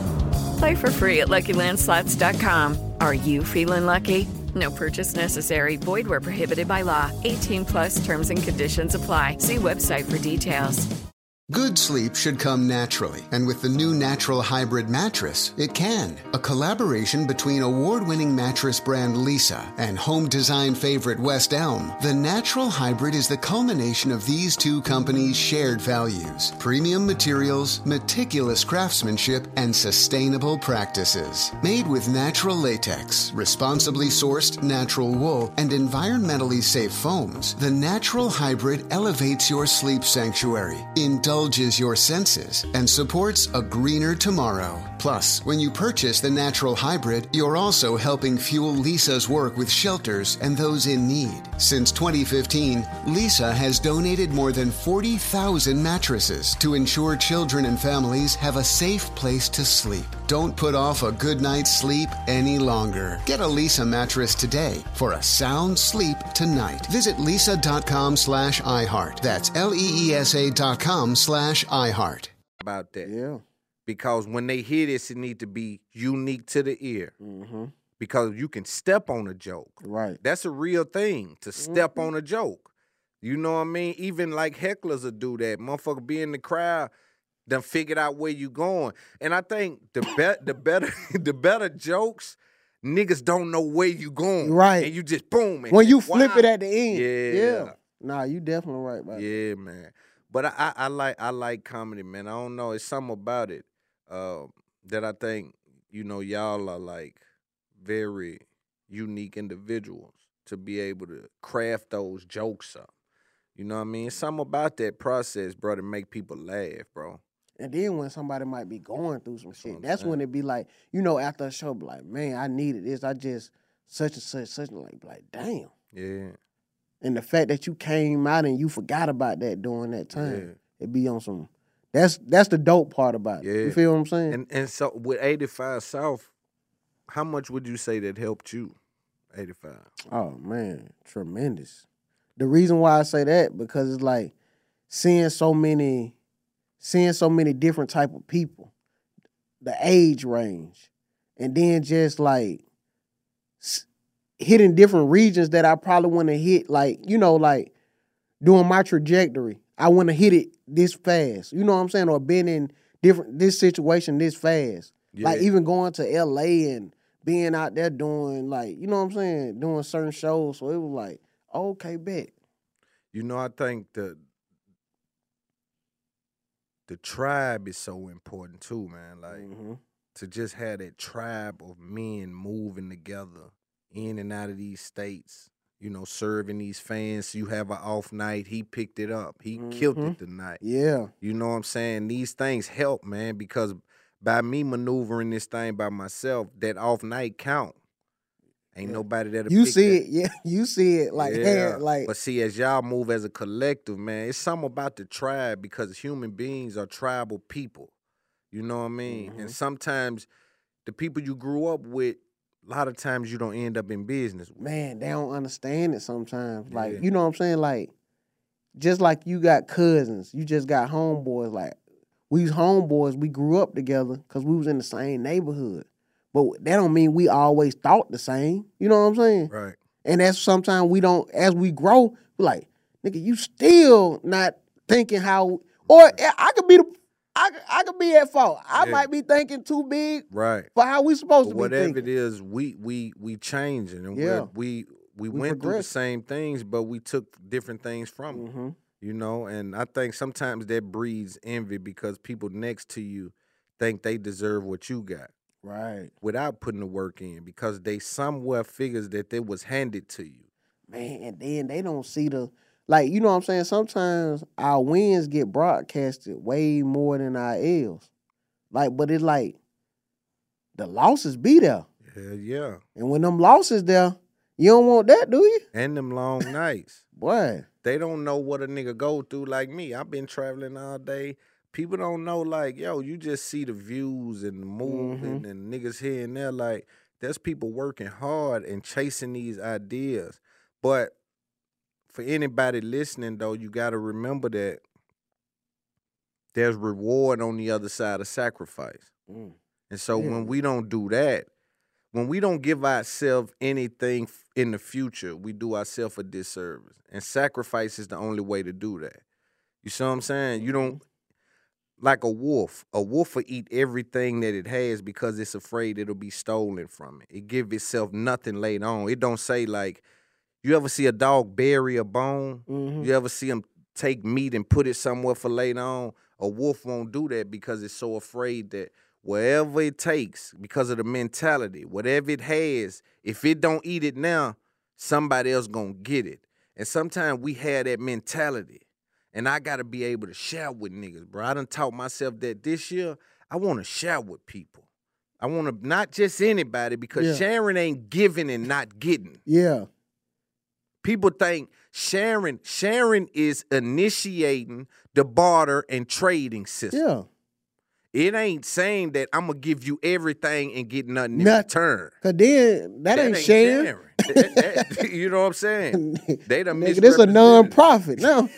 Play for free at Lucky Land Slots dot com. Are you feeling lucky? No purchase necessary. Void where prohibited by law. eighteen plus terms and conditions apply. See website for details. Good sleep should come naturally, and with the new Natural Hybrid mattress, it can. A collaboration between award-winning mattress brand Leesa and home design favorite West Elm, the Natural Hybrid is the culmination of these two companies' shared values: premium materials, meticulous craftsmanship, and sustainable practices. Made with natural latex, responsibly sourced natural wool, and environmentally safe foams, the Natural Hybrid elevates your sleep sanctuary, indulges your senses, and supports a greener tomorrow. Plus, when you purchase the Natural Hybrid, you're also helping fuel Leesa's work with shelters and those in need. Since twenty fifteen, Leesa has donated more than forty thousand mattresses to ensure children and families have a safe place to sleep. Don't put off a good night's sleep any longer. Get a Leesa mattress today for a sound sleep tonight. Visit leesa.com slash iHeart. That's L-E-E-S-A dot com slash iHeart. About that. Yeah. Because when they hear this, it need to be unique to the ear. Mm-hmm. Because you can step on a joke. Right. That's a real thing, to step Mhm. on a joke. You know what I mean? Even like hecklers will do that. Motherfucker be in the crowd, done figured out where you going. And I think the be- the better the better jokes, niggas don't know where you going. Right. And you just boom. And When you flip wow. it at the end. Yeah. Yeah. Nah, you definitely right, man. Yeah, man. But I, I, I like I like comedy, man. I don't know. It's something about it uh, that I think, you know, y'all are like very unique individuals to be able to craft those jokes up. You know what I mean? It's something about that process, bro, to make people laugh, bro. And then when somebody might be going through some shit, I'm that's saying. when it be like, you know, after a show, be like, man, I needed this. I just such and such, such and like, be like, damn. Yeah. And the fact that you came out and you forgot about that during that time, it be on some. That's that's the dope part about it. Yeah. You feel what I'm saying? And and so with eighty-five South, how much would you say that helped you? eighty-five. Oh man, tremendous. The reason why I say that, because it's like seeing so many, seeing so many different type of people, the age range, and then just like s- hitting different regions that I probably wouldn't have hit. Like you know, like doing my trajectory, I wouldn't have hit it this fast. You know what I'm saying? Or been in different this situation this fast. Yeah. Like even going to L A and being out there doing like, you know what I'm saying, doing certain shows. So it was like, okay, bet. You know, I think the the tribe is so important too, man. Like mm-hmm. to just have that tribe of men moving together in and out of these states, you know, serving these fans. You have an off night, he picked it up. He mm-hmm. killed it tonight. Yeah. You know what I'm saying? These things help, man, because by me maneuvering this thing by myself, that off night count. Ain't yeah. nobody that'll You pick see that. it, yeah. You see it like yeah. hand, like But see, as y'all move as a collective, man, it's something about the tribe because human beings are tribal people. You know what I mean? Mm-hmm. And sometimes the people you grew up with, a lot of times you don't end up in business with. Man, they don't understand it sometimes. Like, Yeah. you know what I'm saying? Like, just like you got cousins, you just got homeboys. Like, we was homeboys, we grew up together because we was in the same neighborhood. But that don't mean we always thought the same. You know what I'm saying? Right. And that's sometimes we don't, as we grow, we're like, nigga, you still not thinking how, or I could be the, I, I could be at fault. I Yeah. might be thinking too big Right. for how we supposed But to be whatever thinking. it is, we we we changing and Yeah. we're, we we We went through the progress. same things, but we took different things from them. Mm-hmm. You know, and I think sometimes that breeds envy because people next to you think they deserve what you got. Right. Without putting the work in because they somewhere figures that it was handed to you. Man, and then they don't see the, like, you know what I'm saying? Sometimes our wins get broadcasted way more than our L's. Like, but it's like, the losses be there. Hell yeah. And when them losses there, you don't want that, do you? And them long nights. Boy. They don't know what a nigga go through like me. I've been traveling all day. People don't know, like, yo, you just see the views and the movement Mhm. and niggas here and there. Like, there's people working hard and chasing these ideas. But for anybody listening, though, you got to remember that there's reward on the other side of sacrifice. Mm. And so Yeah. when we don't do that, when we don't give ourselves anything f- in the future, we do ourselves a disservice. And sacrifice is the only way to do that. You see what I'm saying? You don't, like a wolf, a wolf will eat everything that it has because it's afraid it'll be stolen from it. It give itself nothing later on. It don't say like, you ever see a dog bury a bone? Mhm. You ever see him take meat and put it somewhere for later on? A wolf won't do that because it's so afraid that wherever it takes, because of the mentality, whatever it has, if it don't eat it now, somebody else gonna get it. And sometimes we have that mentality. And I gotta be able to share with niggas, bro. I done taught myself that this year, I wanna share with people. I wanna, not just anybody, because Yeah. sharing ain't giving and not getting. Yeah. People think sharing, sharing is initiating the barter and trading system. Yeah. It ain't saying that I'm gonna give you everything and get nothing in Nothing. return. Cause then that, ain't sharing. That- that- you know what I'm saying? They done Nigga, this a misrepresented. non-profit. No.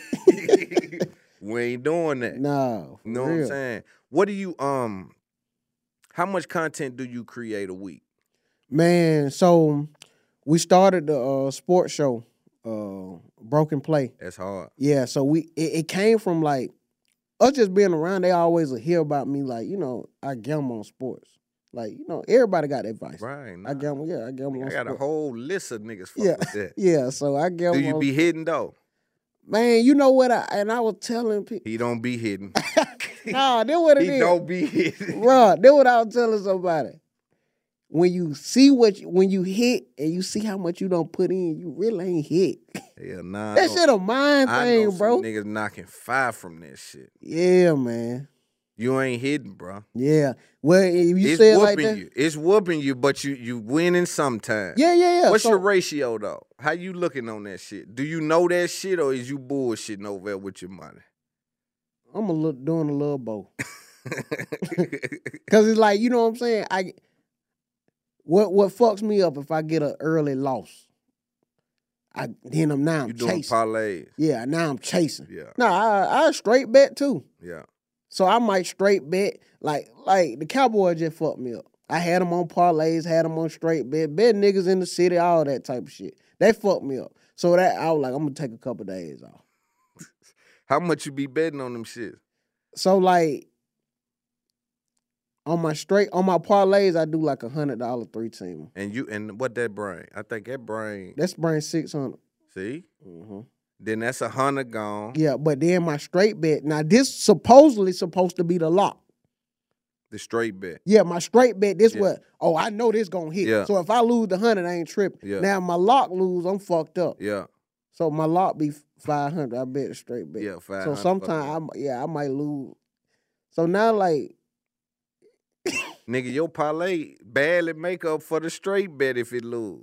We ain't doing that. No. You know for what I'm real. saying? What do you um? How much content do you create a week? Man, so we started the uh, sports show, uh, Broken Play. That's hard. Yeah, so we it, it came from like us just being around. They always would hear about me, like, you know, I gamble on sports. Like, you know, everybody got advice. Right. I gamble, yeah, I gamble I on got a sports. whole list of niggas fuck Yeah, with that. yeah. So I gamble. Do you on, be hitting though? Man, you know what? I and I was telling people. He don't be hitting. Nah, that's what it he is. don't be hitting. Bro, that's what I was telling somebody. When you see what you, when you hit and you see how much you don't put in, you really ain't hit. Hell nah. That shit a mind I thing, know some bro. niggas knocking five from that shit. Yeah, man. You ain't hitting, bro. Yeah. Well, if you it's say it whooping like that, you. It's whooping you, but you you winning sometimes. Yeah, yeah, yeah. What's So- your ratio though? How you looking on that shit? Do you know that shit or is you bullshitting over there with your money? I'm a little doing a little both. Cause it's like, you know what I'm saying? I what what fucks me up if I get an early loss. I then I'm now I'm You doing chasing. parlays. Yeah, now I'm chasing. Yeah. No, I I straight bet too. Yeah. So I might straight bet like like the Cowboys just fucked me up. I had them on parlays, had them on straight bet, bet niggas in the city, all that type of shit. They fucked me up. So that I was like, I'm gonna take a couple days off. How much you be betting on them shit? So like on my straight on my parlays, I do like a hundred dollar three teamer. And you and what that bring? I think that bring. That's bring six hundred. See? Mm-hmm. Then that's a hundred gone. Yeah, but then my straight bet. Now this supposedly supposed to be the lock. The straight bet. Yeah, my straight bet. This Yeah. what? Oh, I know this gonna hit. Yeah. So if I lose the hundred, I ain't tripping. Yeah. Now my lock lose, I'm fucked up. Yeah. So my lock be five hundred. I bet a straight bet. Yeah, five So hundred. sometimes I yeah I might lose. So now like Nigga, your parlay barely make up for the straight bet if it lose.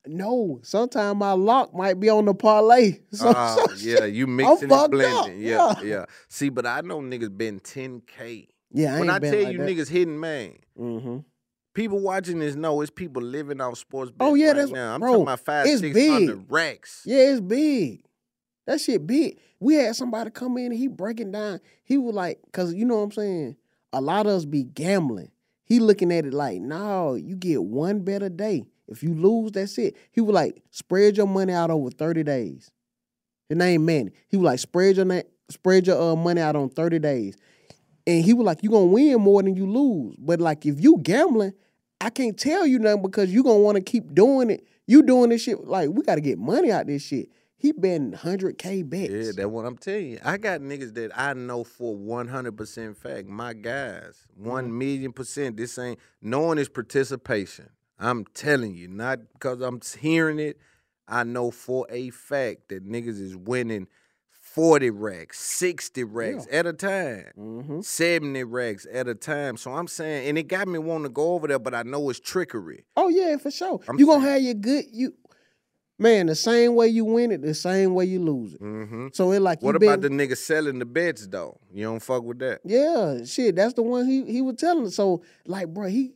no, sometimes my lock might be on the parlay. So, Ah, so yeah, you I'm mixing and fucked blending. up. Yeah, Yeah. yeah. See, but I know niggas been ten K. Yeah, I when ain't I been tell like you that. niggas hitting, man, Mm-hmm. people watching this know it's people living off sports Oh bets yeah, right that's now. I'm bro, talking about five, it's six big. hundred racks. Yeah, it's big. That shit big. We had somebody come in and he breaking down. He was like, cause you know what I'm saying? A lot of us be gambling. He looking at it like, no, you get one bet a day. If you lose, that's it. He was like, spread your money out over thirty days. His name Manny. He was like, spread your na- spread your uh, money out on thirty days. And he was like, you gonna win more than you lose. But like if you gambling, I can't tell you nothing because you gonna want to keep doing it. You doing this shit, like we gotta get money out this shit. He been one hundred K bets. Yeah, that's what I'm telling you. I got niggas that I know for one hundred percent fact. My guys, one million percent. This ain't, knowing is participation. I'm telling you, not because I'm hearing it. I know for a fact that niggas is winning forty racks, sixty racks Yeah. at a time, Mm-hmm. seventy racks at a time. So I'm saying, and it got me wanting to go over there, but I know it's trickery. Oh yeah, for sure. I'm you gonna have your good you man, the same way you win it, the same way you lose it. Mm-hmm. So it like you What been, about the niggas selling the bets though? You don't fuck with that? Yeah, shit. That's the one he he was telling us. So like, bro, he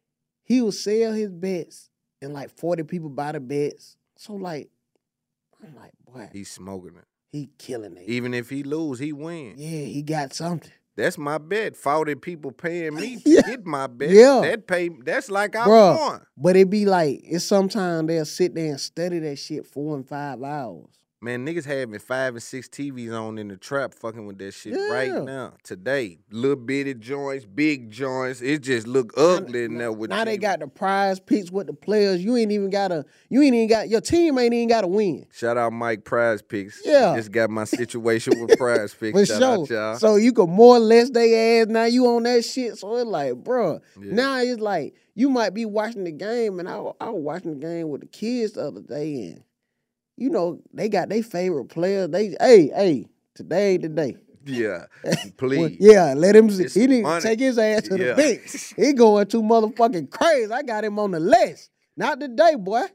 he would sell his bets and like forty people buy the bets. So like, I'm like, boy, He's smoking it. he killing it. Even if he lose, he win. Yeah, he got something. That's my bet. forty people paying me to Yeah. get my bet. Yeah. That pay. That's like I Bruh, won. but it be like, it's sometimes they'll sit there and study that shit four and five hours. Man, niggas having five and six T Vs on in the trap fucking with that shit Yeah. right now. Today. Little bitty joints, big joints. It just look ugly in there with Now they you. got the prize picks with the players. You ain't even gotta, you ain't even got, your team ain't even gotta win. Shout out Mike Prize Picks. Yeah. Just got my situation with Prize Picks. For Shout sure. out y'all. So you could more or less they ass. Now you on that shit. So it's like, bruh. Yeah. Now it's like you might be watching the game, and I, wa- I was watching the game with the kids the other day, and you know they got their favorite player. They hey hey today ain't the day. Yeah. Well, Please. yeah, let him. It's He need to money. take his ass to Yeah. the bench. He going too motherfucking crazy. I got him on the list. Not today, boy.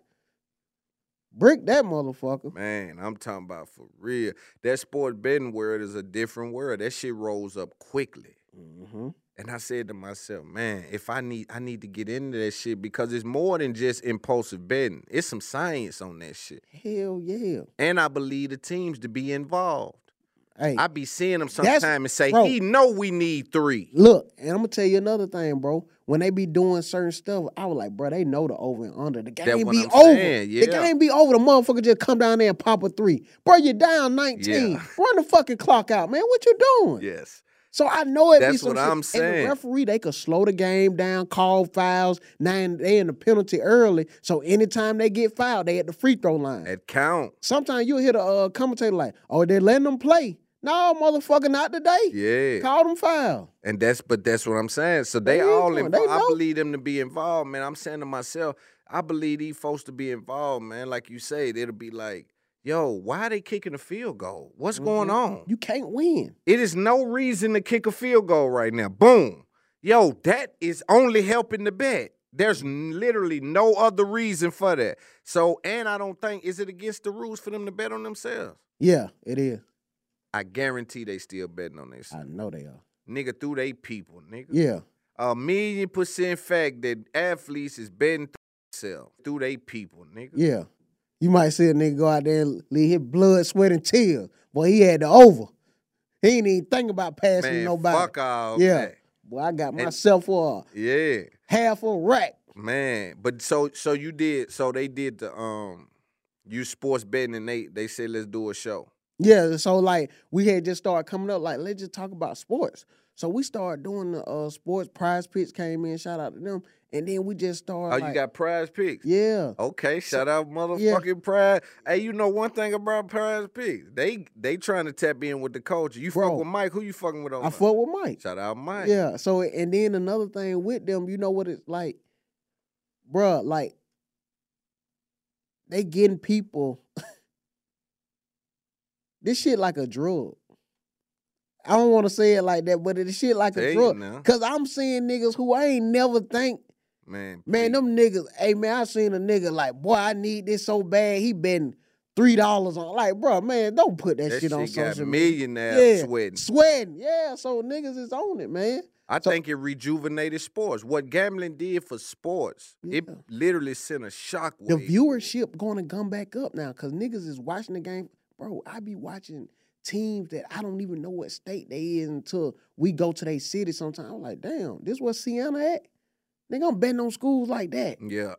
Brick that motherfucker. Man, I'm talking about for real. That sports betting world is a different world. That shit rolls up quickly. Mm-hmm. And I said to myself, man, if I need I need to get into that shit because it's more than just impulsive betting. It's some science on that shit. Hell yeah. And I believe the teams to be involved. Hey, I be seeing them That's- sometime and say, bro. he know we need three. look, and I'm gonna tell you another thing, bro. When they be doing certain stuff, I was like, bro, they know the over and under. The That game what be I'm over. saying, yeah. The game be over. The motherfucker just come down there and pop a three. Bro, you down nineteen. Yeah. Run the fucking clock out, man. What you doing? Yes. So I know it be That's some what shit. I'm And saying. the referee, they could slow the game down, call fouls. Now they in the penalty early. So anytime they get fouled, they at the free throw line. That count. Sometimes you'll hear the uh, commentator like, oh, they're letting them play. No, motherfucker, not today. Yeah. Call them foul. And that's but that's what I'm saying. So they They all is, involved. they I know. believe them to be involved, man. I'm saying to myself, I believe these folks to be involved, man. Like you said, it'll be like, yo, why are they kicking a field goal? What's going on? You can't win. It is no reason to kick a field goal right now. Boom. Yo, that is only helping the bet. There's n- literally no other reason for that. So, and I don't think, is it against the rules for them to bet on themselves? Yeah, it is. I guarantee they still betting on themselves. I know they are. Nigga, through they people, nigga. Yeah. A million percent fact that athletes is betting themselves through they people, nigga. Yeah. You might see a nigga go out there and leave his blood, sweat, and tears. Boy, he had the over. He ain't even think about passing Man, nobody. fuck all yeah. that. Boy, I got And- myself for a Yeah. half a rack. Man, but so so you did so they did the um you sports betting and they they said let's do a show. Yeah, so like we had just started coming up, like let's just talk about sports. So we started doing the uh, sports. Prize Picks came in, shout out to them, and then we just started. Oh, like, you got Prize Picks? Yeah. Okay, shout out motherfucking Prize. Hey, you know one thing about Prize Picks? They they trying to tap in with the culture. You Bro, fuck with Mike, who you fucking with on I that? fuck with Mike. Shout out Mike. Yeah. So and then another thing with them, you know what it's like, bruh, like they getting people. This shit like a drug. I don't want to say it like that, but this shit like Tell a you drug. now. Cause I'm seeing niggas who I ain't never think. Man, Man, them niggas, hey man, I seen a nigga like, boy, I need this so bad. He been three dollars on. Like, bro, man, don't put that, That shit on shit got social media. millionaires Yeah, sweating. Sweating, yeah. So niggas is on it, man. I think it rejuvenated sports. What gambling did for sports, it literally sent a shockwave. The viewership gonna come back up now because niggas is watching the game. Bro, I be watching teams that I don't even know what state they is until we go to their city sometime. I'm like, damn, this where Sienna at? Nigga, I'm betting on schools like that. Yeah.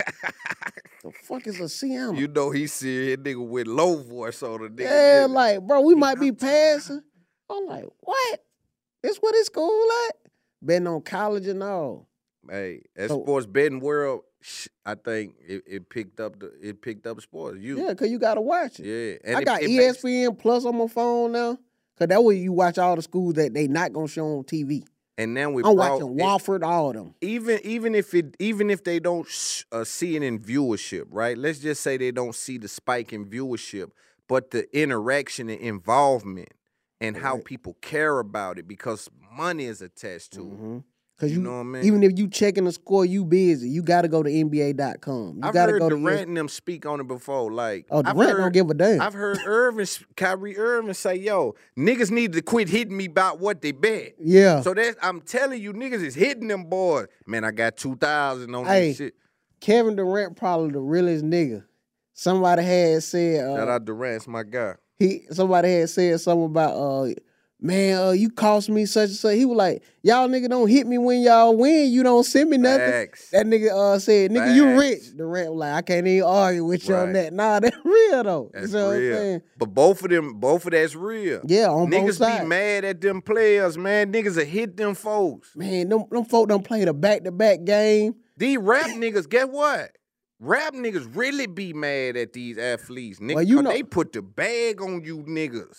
The fuck is a Sienna? You know he serious nigga with low voice on the nigga. Yeah, like, bro, we might be passing. I'm like, what? This where this school at? Betting on college and all. Hey, that So- sports betting world, sh- I think it, it picked up the it picked up sports. You Yeah, because you got to watch it. yeah. I it- got it E makes- S P N Plus on my phone now. Because that way you watch all the schools that they not going to show on T V. And now we I'm brought- watching it- Wofford, all of them. Even even if it even if they don't sh- uh, see it in viewership, right? Let's just say they don't see the spike in viewership, but the interaction and involvement and how people care about it because money is attached to it. Because You you, know what I mean? even if you checking the score, you busy. You got to go to N B A dot com. You I've got to heard go to Durant and them speak on it before. Like, Oh, I've Durant heard, don't give a damn. I've heard Irvin, Kyrie Irving say, "Yo, niggas need to quit hitting me about what they bet." Yeah. So that's I'm telling you, niggas is hitting them boys. Man, I got two thousand on Hey, this shit. Kevin Durant probably the realest nigga. Somebody had said, uh, Shout out Durant, it's my guy. he somebody had said something about uh man, uh, you cost me such and such. He was like, y'all nigga don't hit me when y'all win. You don't send me nothing. Facts. That nigga uh said, nigga, you Facts. rich. Durant was like, I can't even argue with you on Right. that. Nah, that's real though. That's you know what I'm real. saying? But both of them, both of that's real. Yeah, on both Niggas sides. be mad at them players, man. Niggas will hit them folks. Man, them, them folk done played a back-to-back game. These rap niggas, get what? Rap niggas really be mad at these athletes, nigga. Well, you 'cause know- they put the bag on you niggas.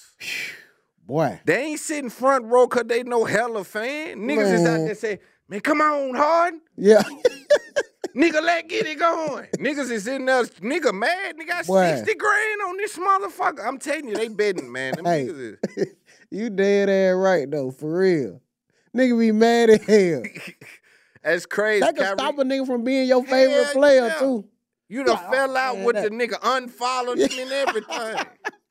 Boy. They ain't sitting front row cause they no hella fan. Niggas is out Man. there saying, man, come on, Harden. Yeah. Nigga, let get it going. Niggas is in there, nigga mad. Nigga got Boy. sixty grand on this motherfucker. I'm telling you, they betting, man. Them Hey. niggas is. You dead ass right though, for real. Nigga be mad as hell. That's crazy. That could Kyrie. stop a nigga from being your favorite Hell player yeah. too. You done Yeah, fell out man, with that- the nigga, unfollowed him and everything.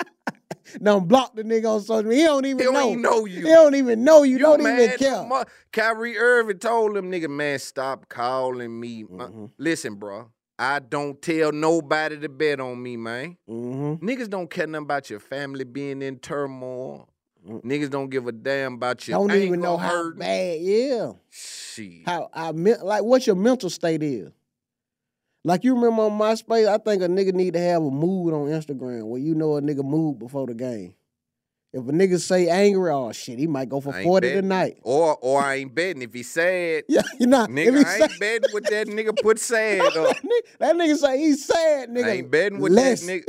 Done block the nigga on social media. He don't even He don't know. even know you. He don't even know you. You don't mad even no care. more. Kyrie Irving told him, nigga, man, stop calling me. Uh, Mm-hmm. Listen, bro, I don't tell nobody to bet on me, man. Mm-hmm. Niggas don't care nothing about your family being in turmoil. Niggas don't give a damn about your Don't even ankle know how hurting. bad. Yeah. Shit. How I men- like what your mental state is. Like you remember on MySpace, I think a nigga need to have a mood on Instagram where you know a nigga mood before the game. If a nigga say angry, oh shit, he might go for I ain't forty betting. tonight. Or or I ain't betting. If he sad, Yeah, you know, if nigga, he I ain't say- betting with that nigga put sad up. That nigga say he's sad, nigga. I ain't betting with less. that nigga.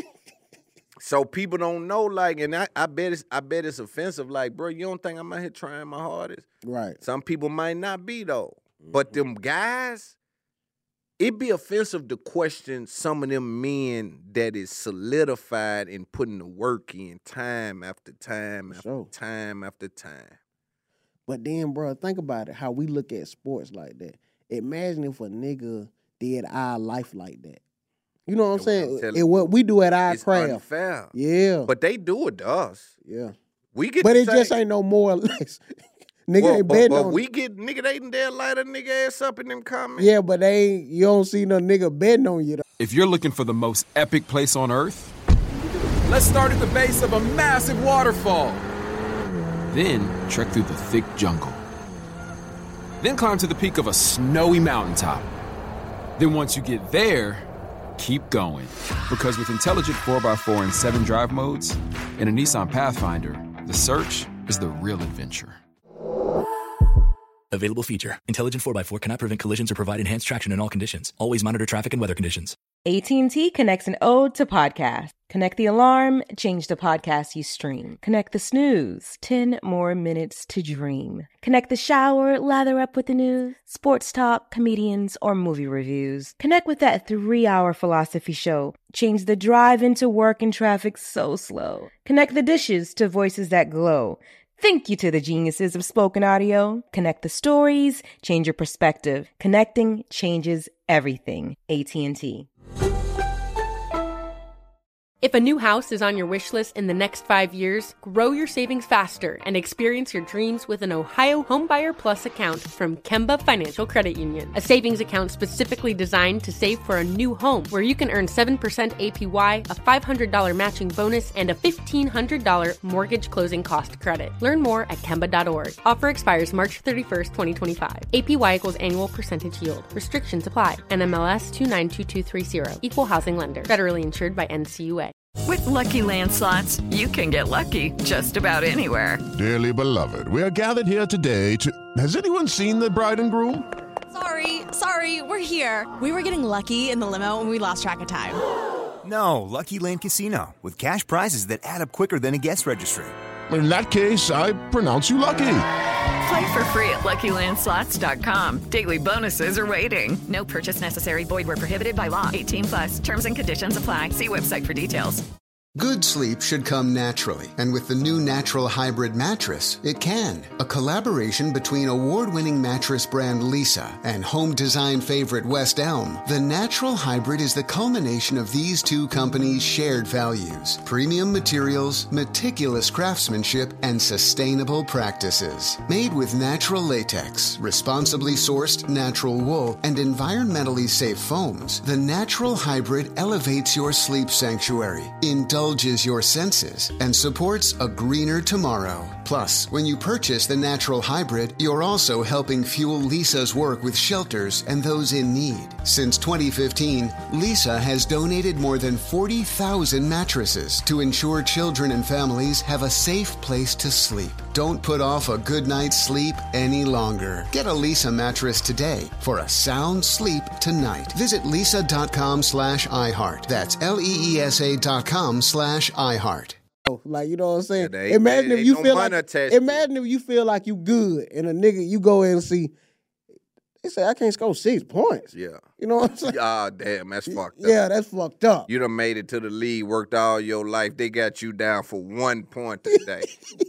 So people don't know, like, and I, I bet it's I bet it's offensive. Like, bro, you don't think I'm out here trying my hardest? Right. Some people might not be though. But them guys, it'd be offensive to question some of them men that is solidified in putting the work in time after time after sure. time after time. But then, bro, think about it. How we look at sports like that. Imagine if a nigga did our life like that. You know what I'm That's what I'm saying? telling And what we do at our It's craft. unfair. Yeah. But they do it to us. Yeah. We get But to it just say- ain't no more or less. Nigga well, ain't but, betting but on we get nigga they done there light a nigga ass up in them comments. Yeah, but they ain't, you don't see no nigga betting on you though. If you're looking for the most epic place on earth, let's start at the base of a massive waterfall. Then trek through the thick jungle. Then climb to the peak of a snowy mountaintop. Then once you get there, keep going. Because with intelligent four by four and seven drive modes and a Nissan Pathfinder, the search is the real adventure. Available feature. Intelligent four by four cannot prevent collisions or provide enhanced traction in all conditions. Always monitor traffic and weather conditions. A T and T connects an ode to podcast. Connect the alarm, change the podcast you stream. Connect the snooze, ten more minutes to dream. Connect the shower, lather up with the news, sports talk, comedians, or movie reviews. Connect with that three-hour philosophy show. Change the drive into work and traffic so slow. Connect the dishes to voices that glow. Thank you to the geniuses of spoken audio. Connect the stories, change your perspective. Connecting changes everything. A T and T. If a new house is on your wish list in the next five years, grow your savings faster and experience your dreams with an Ohio Homebuyer Plus account from Kemba Financial Credit Union. A savings account specifically designed to save for a new home, where you can earn seven percent A P Y, a five hundred dollars matching bonus, and a fifteen hundred dollars mortgage closing cost credit. Learn more at Kemba dot org. Offer expires March thirty-first, twenty twenty-five. A P Y equals annual percentage yield. Restrictions apply. N M L S two nine two two three zero. Equal housing lender. Federally insured by N C U A. With Lucky Land Slots, you can get lucky just about anywhere. Dearly beloved, we are gathered here today to... Has anyone seen the bride and groom? Sorry, sorry, we're here. We were getting lucky in the limo and we lost track of time. No, Lucky Land Casino, with cash prizes that add up quicker than a guest registry. In that case, I pronounce you lucky. Play for free at Lucky Land Slots dot com. Daily bonuses are waiting. No purchase necessary. Void where prohibited by law. eighteen plus. Terms and conditions apply. See website for details. Good sleep should come naturally, and with the new Natural Hybrid mattress, it can. A collaboration between award-winning mattress brand Leesa and home design favorite West Elm, the Natural Hybrid is the culmination of these two companies' shared values: premium materials, meticulous craftsmanship, and sustainable practices. Made with natural latex, responsibly sourced natural wool, and environmentally safe foams, the Natural Hybrid elevates your sleep sanctuary, indulges your senses, and supports a greener tomorrow. Plus, when you purchase the Natural Hybrid, you're also helping fuel Leesa's work with shelters and those in need. Since twenty fifteen, Leesa has donated more than forty thousand mattresses to ensure children and families have a safe place to sleep. Don't put off a good night's sleep any longer. Get a Leesa mattress today for a sound sleep tonight. Visit leesa.com slash iHeart. That's L-E-E-S-A dot com slash iHeart. Like, you know what I'm saying? Yeah, they, imagine they, if they you no feel money like attached imagine if you feel like you good and a nigga you go in and see they say I can't score six points. Yeah. You know what I'm saying? Ah, damn, that's fucked up. Yeah, that's fucked up. You done made it to the league, worked all your life. They got you down for one point today.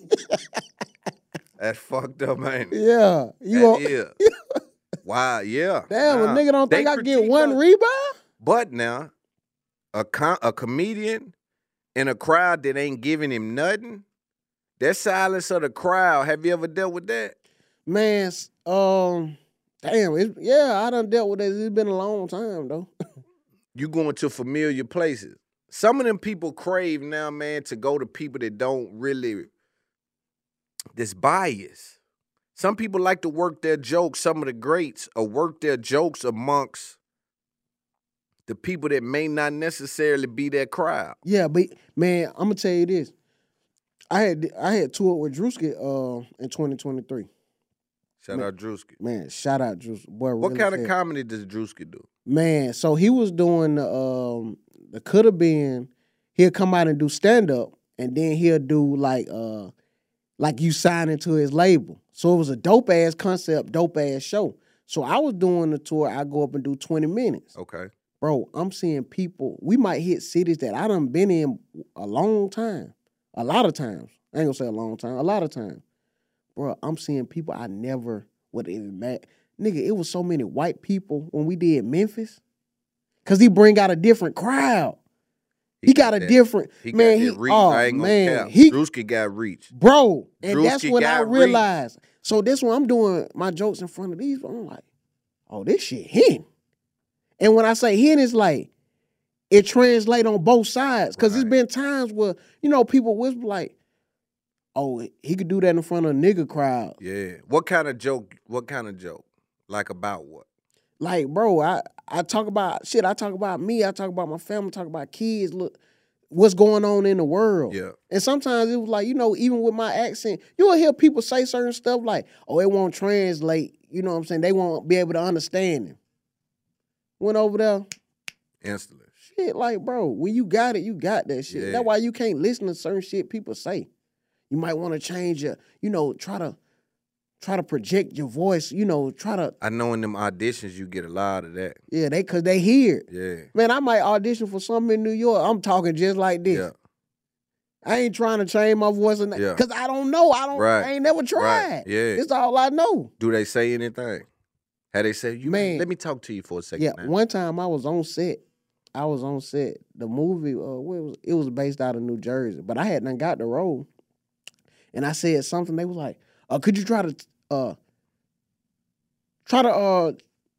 That's fucked up, man. Yeah. You That want, is. Wow, yeah. Damn, Nah. a nigga don't think They I get critique one us. rebound? But now, a com- a comedian in a crowd that ain't giving him nothing, that silence of the crowd, have you ever dealt with that? Man, s- um, damn, it's, yeah, I done dealt with this. It's been a long time, though. You going to familiar places. Some of them people crave now, man, to go to people that don't really, this bias. Some people like to work their jokes, some of the greats, or work their jokes amongst the people that may not necessarily be their crowd. Yeah, but man, I'm gonna tell you this. I had I had toured with Drewski uh in twenty twenty-three. Shout Man. out Drewski. Man, shout out Drewski. Boy, What really kind of cared. comedy does Drewski do? Man, so he was doing the um the could have been he'll come out and do stand up and then he'll do like uh like you signing to his label. So it was a dope ass concept, dope ass show. So I was doing the tour, I go up and do twenty minutes. Okay. Bro, I'm seeing people, we might hit cities that I done been in a long time. A lot of times. I ain't gonna say a long time, a lot of times. Bro, I'm seeing people I never would have even met. Nigga, it was so many white people when we did Memphis. Cause he bring out a different crowd. He, he got, got a that, different he man. Got he that reach. oh I ain't gonna man, count. he Drewski got reach, bro, and Drewski that's when I got realized. Reach. So this when I'm doing my jokes in front of these, I'm like, oh, this shit hitting. And when I say hitting, it's like it translates on both sides because right. there's been times where you know people whisper like, oh, he could do that in front of a nigga crowd. Yeah. What kind of joke? What kind of joke? Like about what? Like, bro, I, I talk about shit. I talk about me. I talk about my family. Talk about kids. Look, what's going on in the world. Yeah. And sometimes it was like, you know, even with my accent, you'll hear people say certain stuff like, oh, it won't translate. You know what I'm saying? They won't be able to understand it. Went over there. Instantly. Shit, like, bro, when you got it, you got that shit. Yeah. That's why you can't listen to certain shit people say. You might want to change your, you know, try to try to project your voice, you know, try to. I know in them auditions you get a lot of that. Yeah, they cause they hear it. Yeah. Man, I might audition for something in New York. I'm talking just like this. Yeah. I ain't trying to change my voice and yeah. cause I don't know. I don't right. I ain't never tried. Right. Yeah. It's all I know. Do they say anything? How they say, you man, let me talk to you for a second. Yeah, now. One time I was on set. I was on set. The movie, uh, where it was it was based out of New Jersey, but I hadn't got the role. And I said something, they was like, uh, could you try to uh try to uh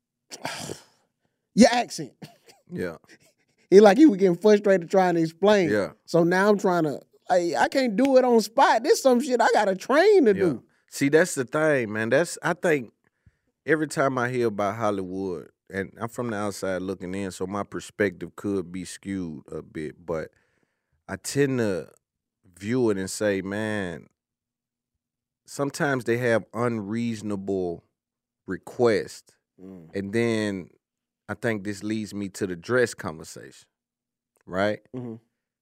your accent. Yeah. He like he was getting frustrated trying to explain. Yeah. So now I'm trying to like, I can't do it on spot. This some shit I gotta train to Yeah. do. See, that's the thing, man. That's I think every time I hear about Hollywood, and I'm from the outside looking in, so my perspective could be skewed a bit, but I tend to view it and say, man, sometimes they have unreasonable requests. Mm. And then I think this leads me to the dress conversation, right? Mm-hmm.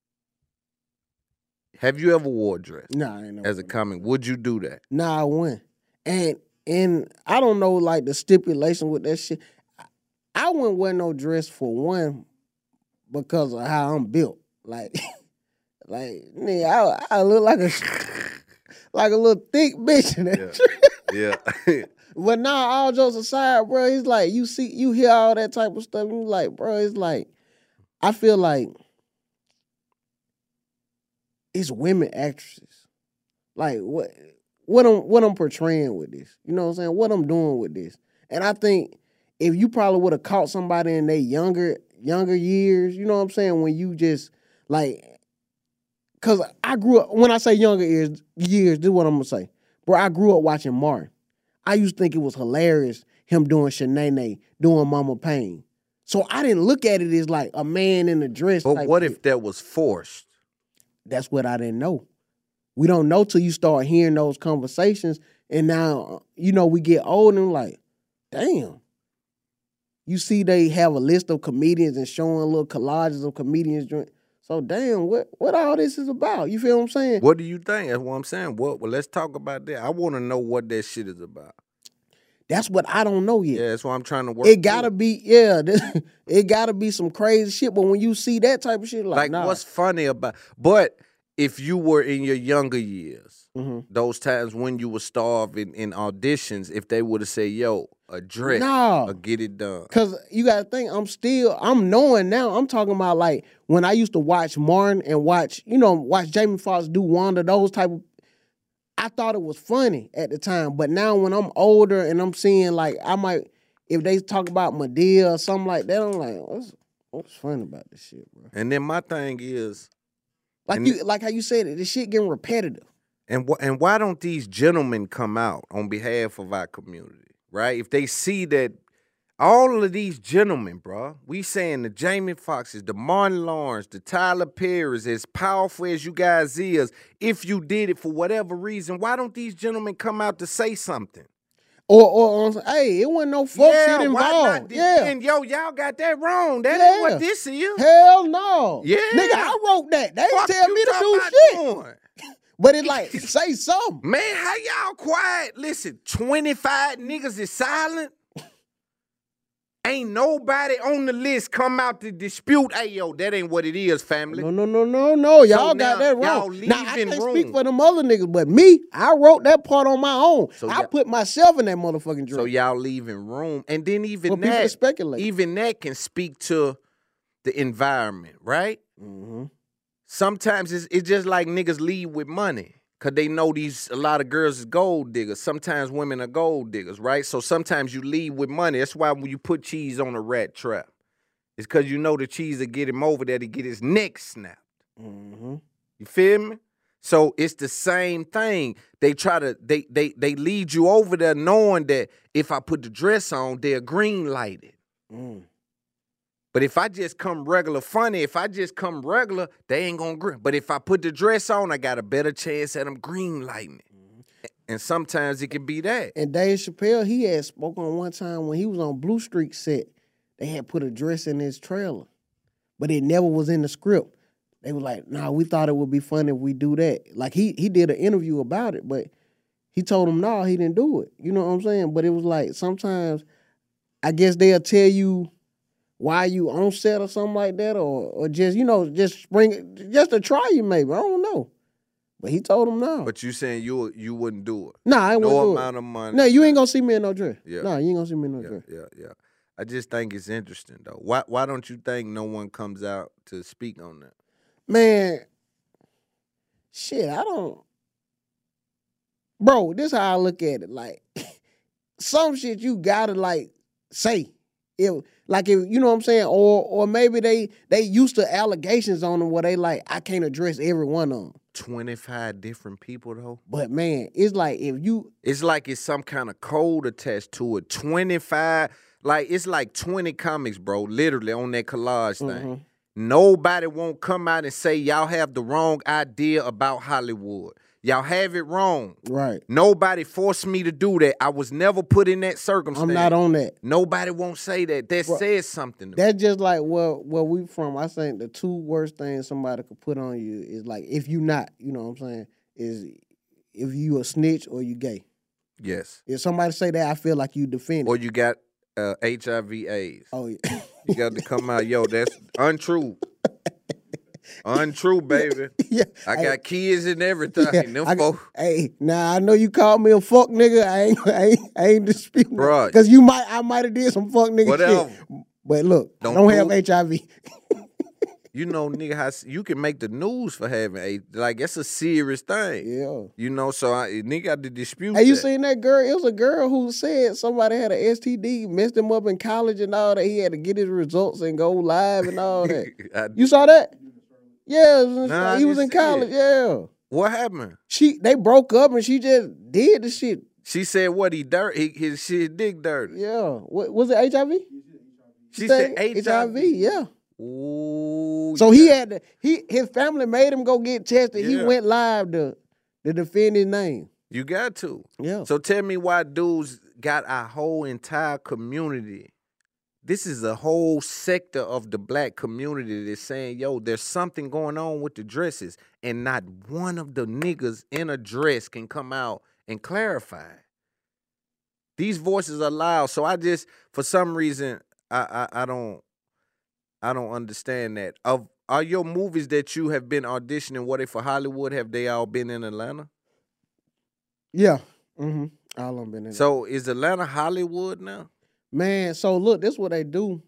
Have you ever wore a dress? Nah, I ain't never As a comic, would you do that? Nah, I wouldn't. And and I don't know like the stipulation with that shit. I wouldn't wear no dress for one because of how I'm built. Like, like nigga, I, I look like a like a little thick bitch in that. Yeah. yeah. But now, all jokes aside, bro, it's like you see, you hear all that type of stuff, and you like, bro, it's like, I feel like it's women actresses. Like what, what I'm, what I'm portraying with this, you know what I'm saying? What I'm doing with this, and I think if you probably would have caught somebody in their younger, younger years, you know what I'm saying? When you just like, cause I grew up. When I say younger years, years, this is what I'm gonna say, bro. I grew up watching Martin. I used to think it was hilarious, him doing Shanae, doing Mama Payne. So I didn't look at it as like a man in a dress. But type what shit. if that was forced? That's what I didn't know. We don't know till you start hearing those conversations. And now, you know, we get old and like, damn. You see they have a list of comedians and showing little collages of comedians drink. So damn, what what all this is about? You feel what I'm saying? What do you think? That's what I'm saying. What? Well, let's talk about that. I want to know what that shit is about. That's what I don't know yet. Yeah, that's why I'm trying to work. It gotta through. be, yeah, this, it gotta be some crazy shit. But when you see that type of shit, like, like nah. what's funny about? But if you were in your younger years, mm-hmm. those times when you were starving in auditions, if they would have said, "Yo, a dress, nah. or get it done," because you gotta think, I'm still, I'm knowing now. I'm talking about like when I used to watch Martin and watch, you know, watch Jamie Foxx do Wanda, those type of. I thought it was funny at the time, but now when I'm older and I'm seeing like I might, if they talk about Madea or something like that, I'm like, what's what's funny about this shit, bro? And then my thing is, like you, like how you said it, this shit getting repetitive. And wh- and why don't these gentlemen come out on behalf of our community, right? If they see that all of these gentlemen, bro, we saying the Jamie Foxxes, the Martin Lawrence, the Tyler Perry's, as powerful as you guys is, if you did it for whatever reason, why don't these gentlemen come out to say something? Or, or, or hey, it wasn't no fuck yeah, shit why involved. not? Yeah, And yo, y'all got that wrong. That yeah. ain't what this is. Hell no. Yeah, nigga, I wrote that. They fuck didn't tell you me to talking do about shit. doing? But it like say something. Man, how y'all quiet? Listen, twenty-five niggas is silent. Ain't nobody on the list come out to dispute. Hey, yo, that ain't what it is, family. No, no, no, no, no. Y'all So got now, that wrong. y'all Now, I leaving can't room. speak for them other niggas, but me, I wrote that part on my own. So I y'all- put myself in that motherfucking drink. So y'all leaving room. And then even For people to that, speculate. even that can speak to the environment, right? Mm-hmm. Sometimes it's, it's just like niggas leave with money. Cause they know these a lot of girls is gold diggers. Sometimes women are gold diggers, right? So sometimes you leave with money. That's why when you put Cheese on a rat trap, it's cause you know the Cheese will get him over there to get his neck snapped. Mm-hmm. You feel me? So it's the same thing. They try to they they they lead you over there knowing that if I put the dress on, they're green lighted. Mm. But if I just come regular funny, if I just come regular, they ain't gonna green. But if I put the dress on, I got a better chance at them green lighting it. Mm-hmm. And sometimes it can be that. And Dave Chappelle, he had spoken on one time when he was on Blue Streak set. They had put a dress in his trailer, but it never was in the script. They were like, nah, we thought it would be fun if we do that. Like, he he did an interview about it, but he told him, no, he didn't do it. You know what I'm saying? But it was like, sometimes, I guess they'll tell you why you on set or something like that, or or just, you know, just bring it, just to try you maybe. I don't know. But he told him no. But you saying you you wouldn't do it? Nah, I wouldn't no do amount it. of money. No, you ain't gonna see me in no dress. Yeah. No, you ain't gonna see me in no yeah, dress. Yeah, yeah. I just think it's interesting though. Why why don't you think no one comes out to speak on that? Man, shit, I don't. Bro, this how I look at it. Like, some shit you gotta like say. If like if you know what I'm saying, or or maybe they they used to allegations on them where they like I can't address every one of them. twenty-five different people though. But man, it's like if you, it's like it's some kind of code attached to it. twenty-five, like it's like twenty comics, bro. Literally on that collage thing. Mm-hmm. Nobody won't come out and say y'all have the wrong idea about Hollywood. Y'all have it wrong. Right. Nobody forced me to do that. I was never put in that circumstance. I'm not on that. Nobody won't say that. That Bro, says something to That's me. just like where where we from. I think the two worst things somebody could put on you is like if you not, you know what I'm saying, is if you a snitch or you gay. Yes. If somebody say that, I feel like you defend it. Or you got uh, H I V AIDS. Oh yeah. You got to come out, yo, that's untrue. Untrue, baby. Yeah, I got hey, kids and everything. Yeah, Them I, folks. hey, now I know you called me a fuck nigga. I ain't, I ain't, I ain't disputing Bruh. because you might, I might have did some fuck nigga Whatever. shit. But look, Don't I don't do have it. H I V. You know, nigga, how s- you can make the news for having a like that's a serious thing. Yeah. You know, so I nigga got to dispute. Hey, you that. seen that girl? It was a girl who said somebody had an S T D, messed him up in college and all that. He had to get his results and go live and all that. I- You saw that? Yeah, it was in- Nah, I he was in didn't see college. it. Yeah. What happened? She they broke up and she just did the shit. She said what he dirt, he, his shit dick dirty. Yeah. What was it? H I V? She said H I V. Yeah. Ooh. So he had to. He his family made him go get tested. He Yeah. went live to to defend his name. You got to. Yeah. So tell me why dudes got a whole entire community. This is a whole sector of the black community that's saying, yo, there's something going on with the dresses. And not one of the niggas in a dress can come out and clarify. These voices are loud. So I just, for some reason, I I, I don't I don't understand that. Of are your movies that you have been auditioning, what if for Hollywood, have they all been in Atlanta? Yeah. Mm-hmm. All of them been in. So is Atlanta Hollywood now? Man, so look, this is what they do.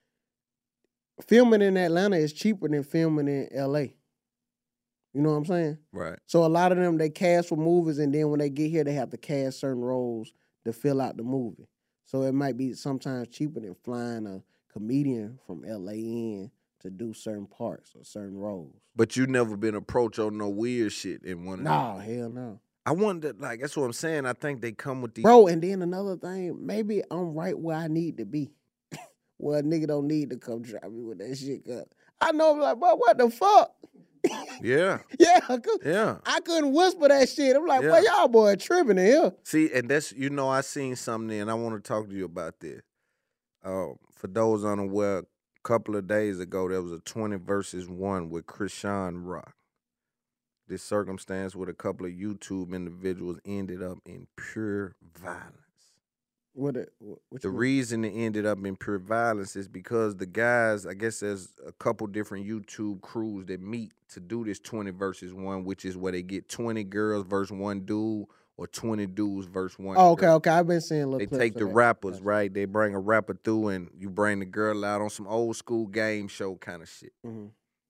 Filming in Atlanta is cheaper than filming in L A. You know what I'm saying? Right. So a lot of them, they cast for movies, and then when they get here, they have to cast certain roles to fill out the movie. So it might be sometimes cheaper than flying a comedian from L A in to do certain parts or certain roles. But you never been approached on no weird shit in one of them. Nah, hell no. I wonder, like, that's what I'm saying. I think they come with these. Bro, and then another thing, maybe I'm right where I need to be. Well, a nigga don't need to come try me with that shit. Cause I know, I'm like, bro, what the fuck? Yeah. Yeah, I, could, Yeah. I couldn't whisper that shit. I'm like, Yeah. boy, y'all boy tripping in here. See, and that's, you know, I seen something there, and I want to talk to you about this. Uh, for those unaware, a couple of days ago, there was a twenty versus one with Krishan Rock. This circumstance with a couple of YouTube individuals ended up in pure violence. What it, what what The you mean? reason it ended up in pure violence is because the guys, I guess there's a couple different YouTube crews that meet to do this twenty versus one, which is where they get twenty girls versus one dude or twenty dudes versus one Oh, okay, girl. okay. I've been seeing little They clips take of the that. rappers, right? They bring a rapper through and you bring the girl out on some old school game show kind of shit. Mhm.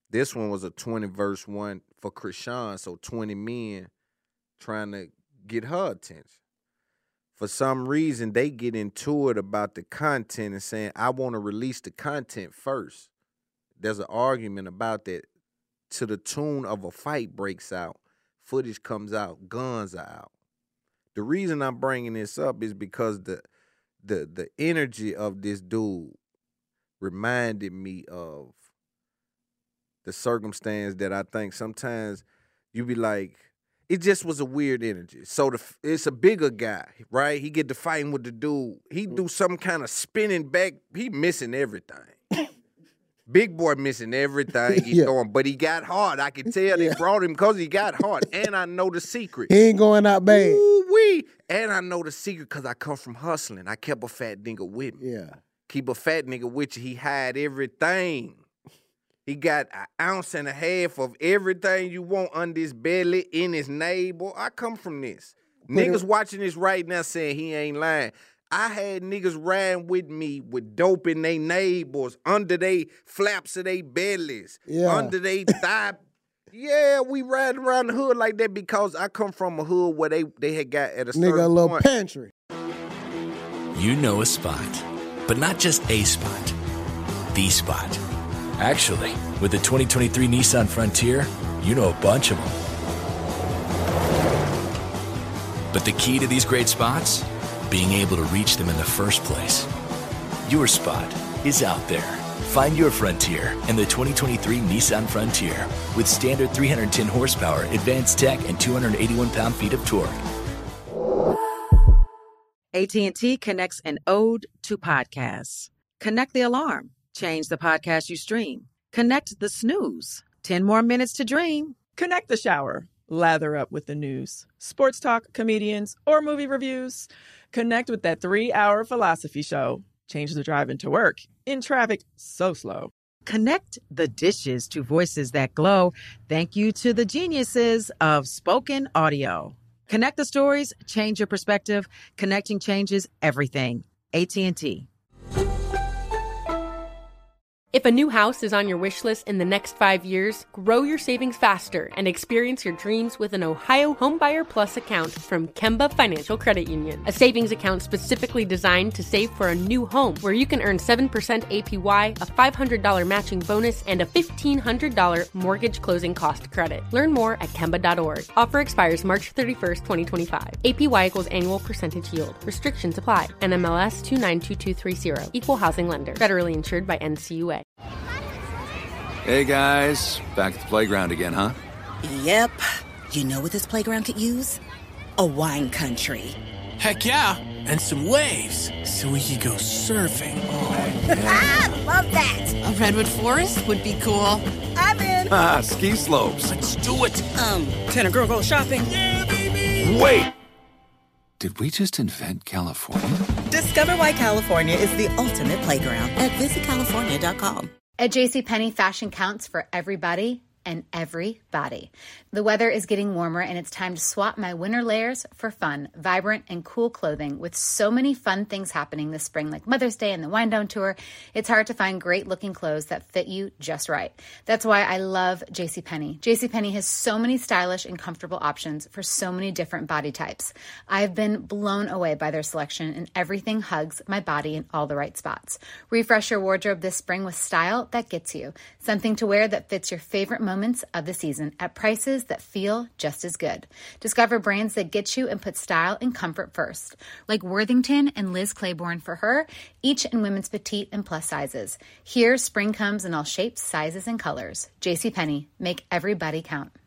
This one was a twenty verse one for Krishan, so twenty men trying to get her attention. For some reason, they get into it about the content and saying, I want to release the content first. There's an argument about that. To the tune of a fight breaks out, footage comes out, guns are out. The reason I'm bringing this up is because the the the energy of this dude reminded me of the circumstance that I think sometimes you be like, it just was a weird energy. So the, it's a bigger guy, right? He get to fighting with the dude. He do some kind of spinning back. He missing everything. Big boy missing everything he's yeah. throwing, but he got hard. I can tell they yeah. brought him because he got hard. And I know the secret. He ain't going out bad. Ooh-wee. And I know the secret because I come from hustling. I kept a fat nigga with me. Yeah. Keep a fat nigga with you. He hide everything. He got an ounce and a half of everything you want on his belly, in his navel. I come from this. Put Niggas it- watching this right now saying he ain't lying. I had niggas riding with me with dope in they neighbors, under they flaps of they bellies, yeah. under they thigh. Yeah, we riding around the hood like that because I come from a hood where they, they had got at a certain Nigga, a little point. pantry. You know a spot, but not just a spot, the spot. Actually, with the twenty twenty-three Nissan Frontier, you know a bunch of them. But the key to these great spots? Being able to reach them in the first place. Your spot is out there. Find your frontier in the twenty twenty-three Nissan Frontier with standard three hundred ten horsepower, advanced tech, and two hundred eighty-one pound-feet of torque. A T and T connects an ode to podcasts. Connect the alarm. Change the podcast you stream. Connect the snooze. ten more minutes to dream. Connect the shower. Lather up with the news, sports talk, comedians, or movie reviews. Connect with that three-hour philosophy show. Change the drive into work in traffic so slow. Connect the dishes to voices that glow. Thank you to the geniuses of spoken audio. Connect the stories, change your perspective. Connecting changes everything. A T and T. If a new house is on your wish list in the next five years, grow your savings faster and experience your dreams with an Ohio Homebuyer Plus account from Kemba Financial Credit Union. A savings account specifically designed to save for a new home where you can earn seven percent A P Y, a five hundred dollars matching bonus, and a fifteen hundred dollars mortgage closing cost credit. Learn more at Kemba dot org. Offer expires March thirty-first, twenty twenty-five. A P Y equals annual percentage yield. Restrictions apply. N M L S two nine two two three zero. Equal housing lender. Federally insured by N C U A. Hey guys, back at the playground again, huh? Yep. You know what this playground could use? A wine country. Heck yeah, and some waves so we could go surfing. Oh, yeah. Love that. A redwood forest would be cool. I'm in. Ah, ski slopes. Let's do it. Um, can a girl go shopping? Yeah, baby. Wait. Did we just invent California? Discover why California is the ultimate playground at visit california dot com. At JCPenney, fashion counts for everybody and everybody. The weather is getting warmer and it's time to swap my winter layers for fun, vibrant, and cool clothing. With so many fun things happening this spring, like Mother's Day and the Wind Down Tour, it's hard to find great looking clothes that fit you just right. That's why I love JCPenney. JCPenney has so many stylish and comfortable options for so many different body types. I've been blown away by their selection, and everything hugs my body in all the right spots. Refresh your wardrobe this spring with style that gets you. Something to wear that fits your favorite moments of the season at prices that feel just as good. Discover brands that get you and put style and comfort first, like Worthington and Liz Claiborne for her, each in women's petite and plus sizes. Here, spring comes in all shapes, sizes, and colors. JCPenney, make everybody count.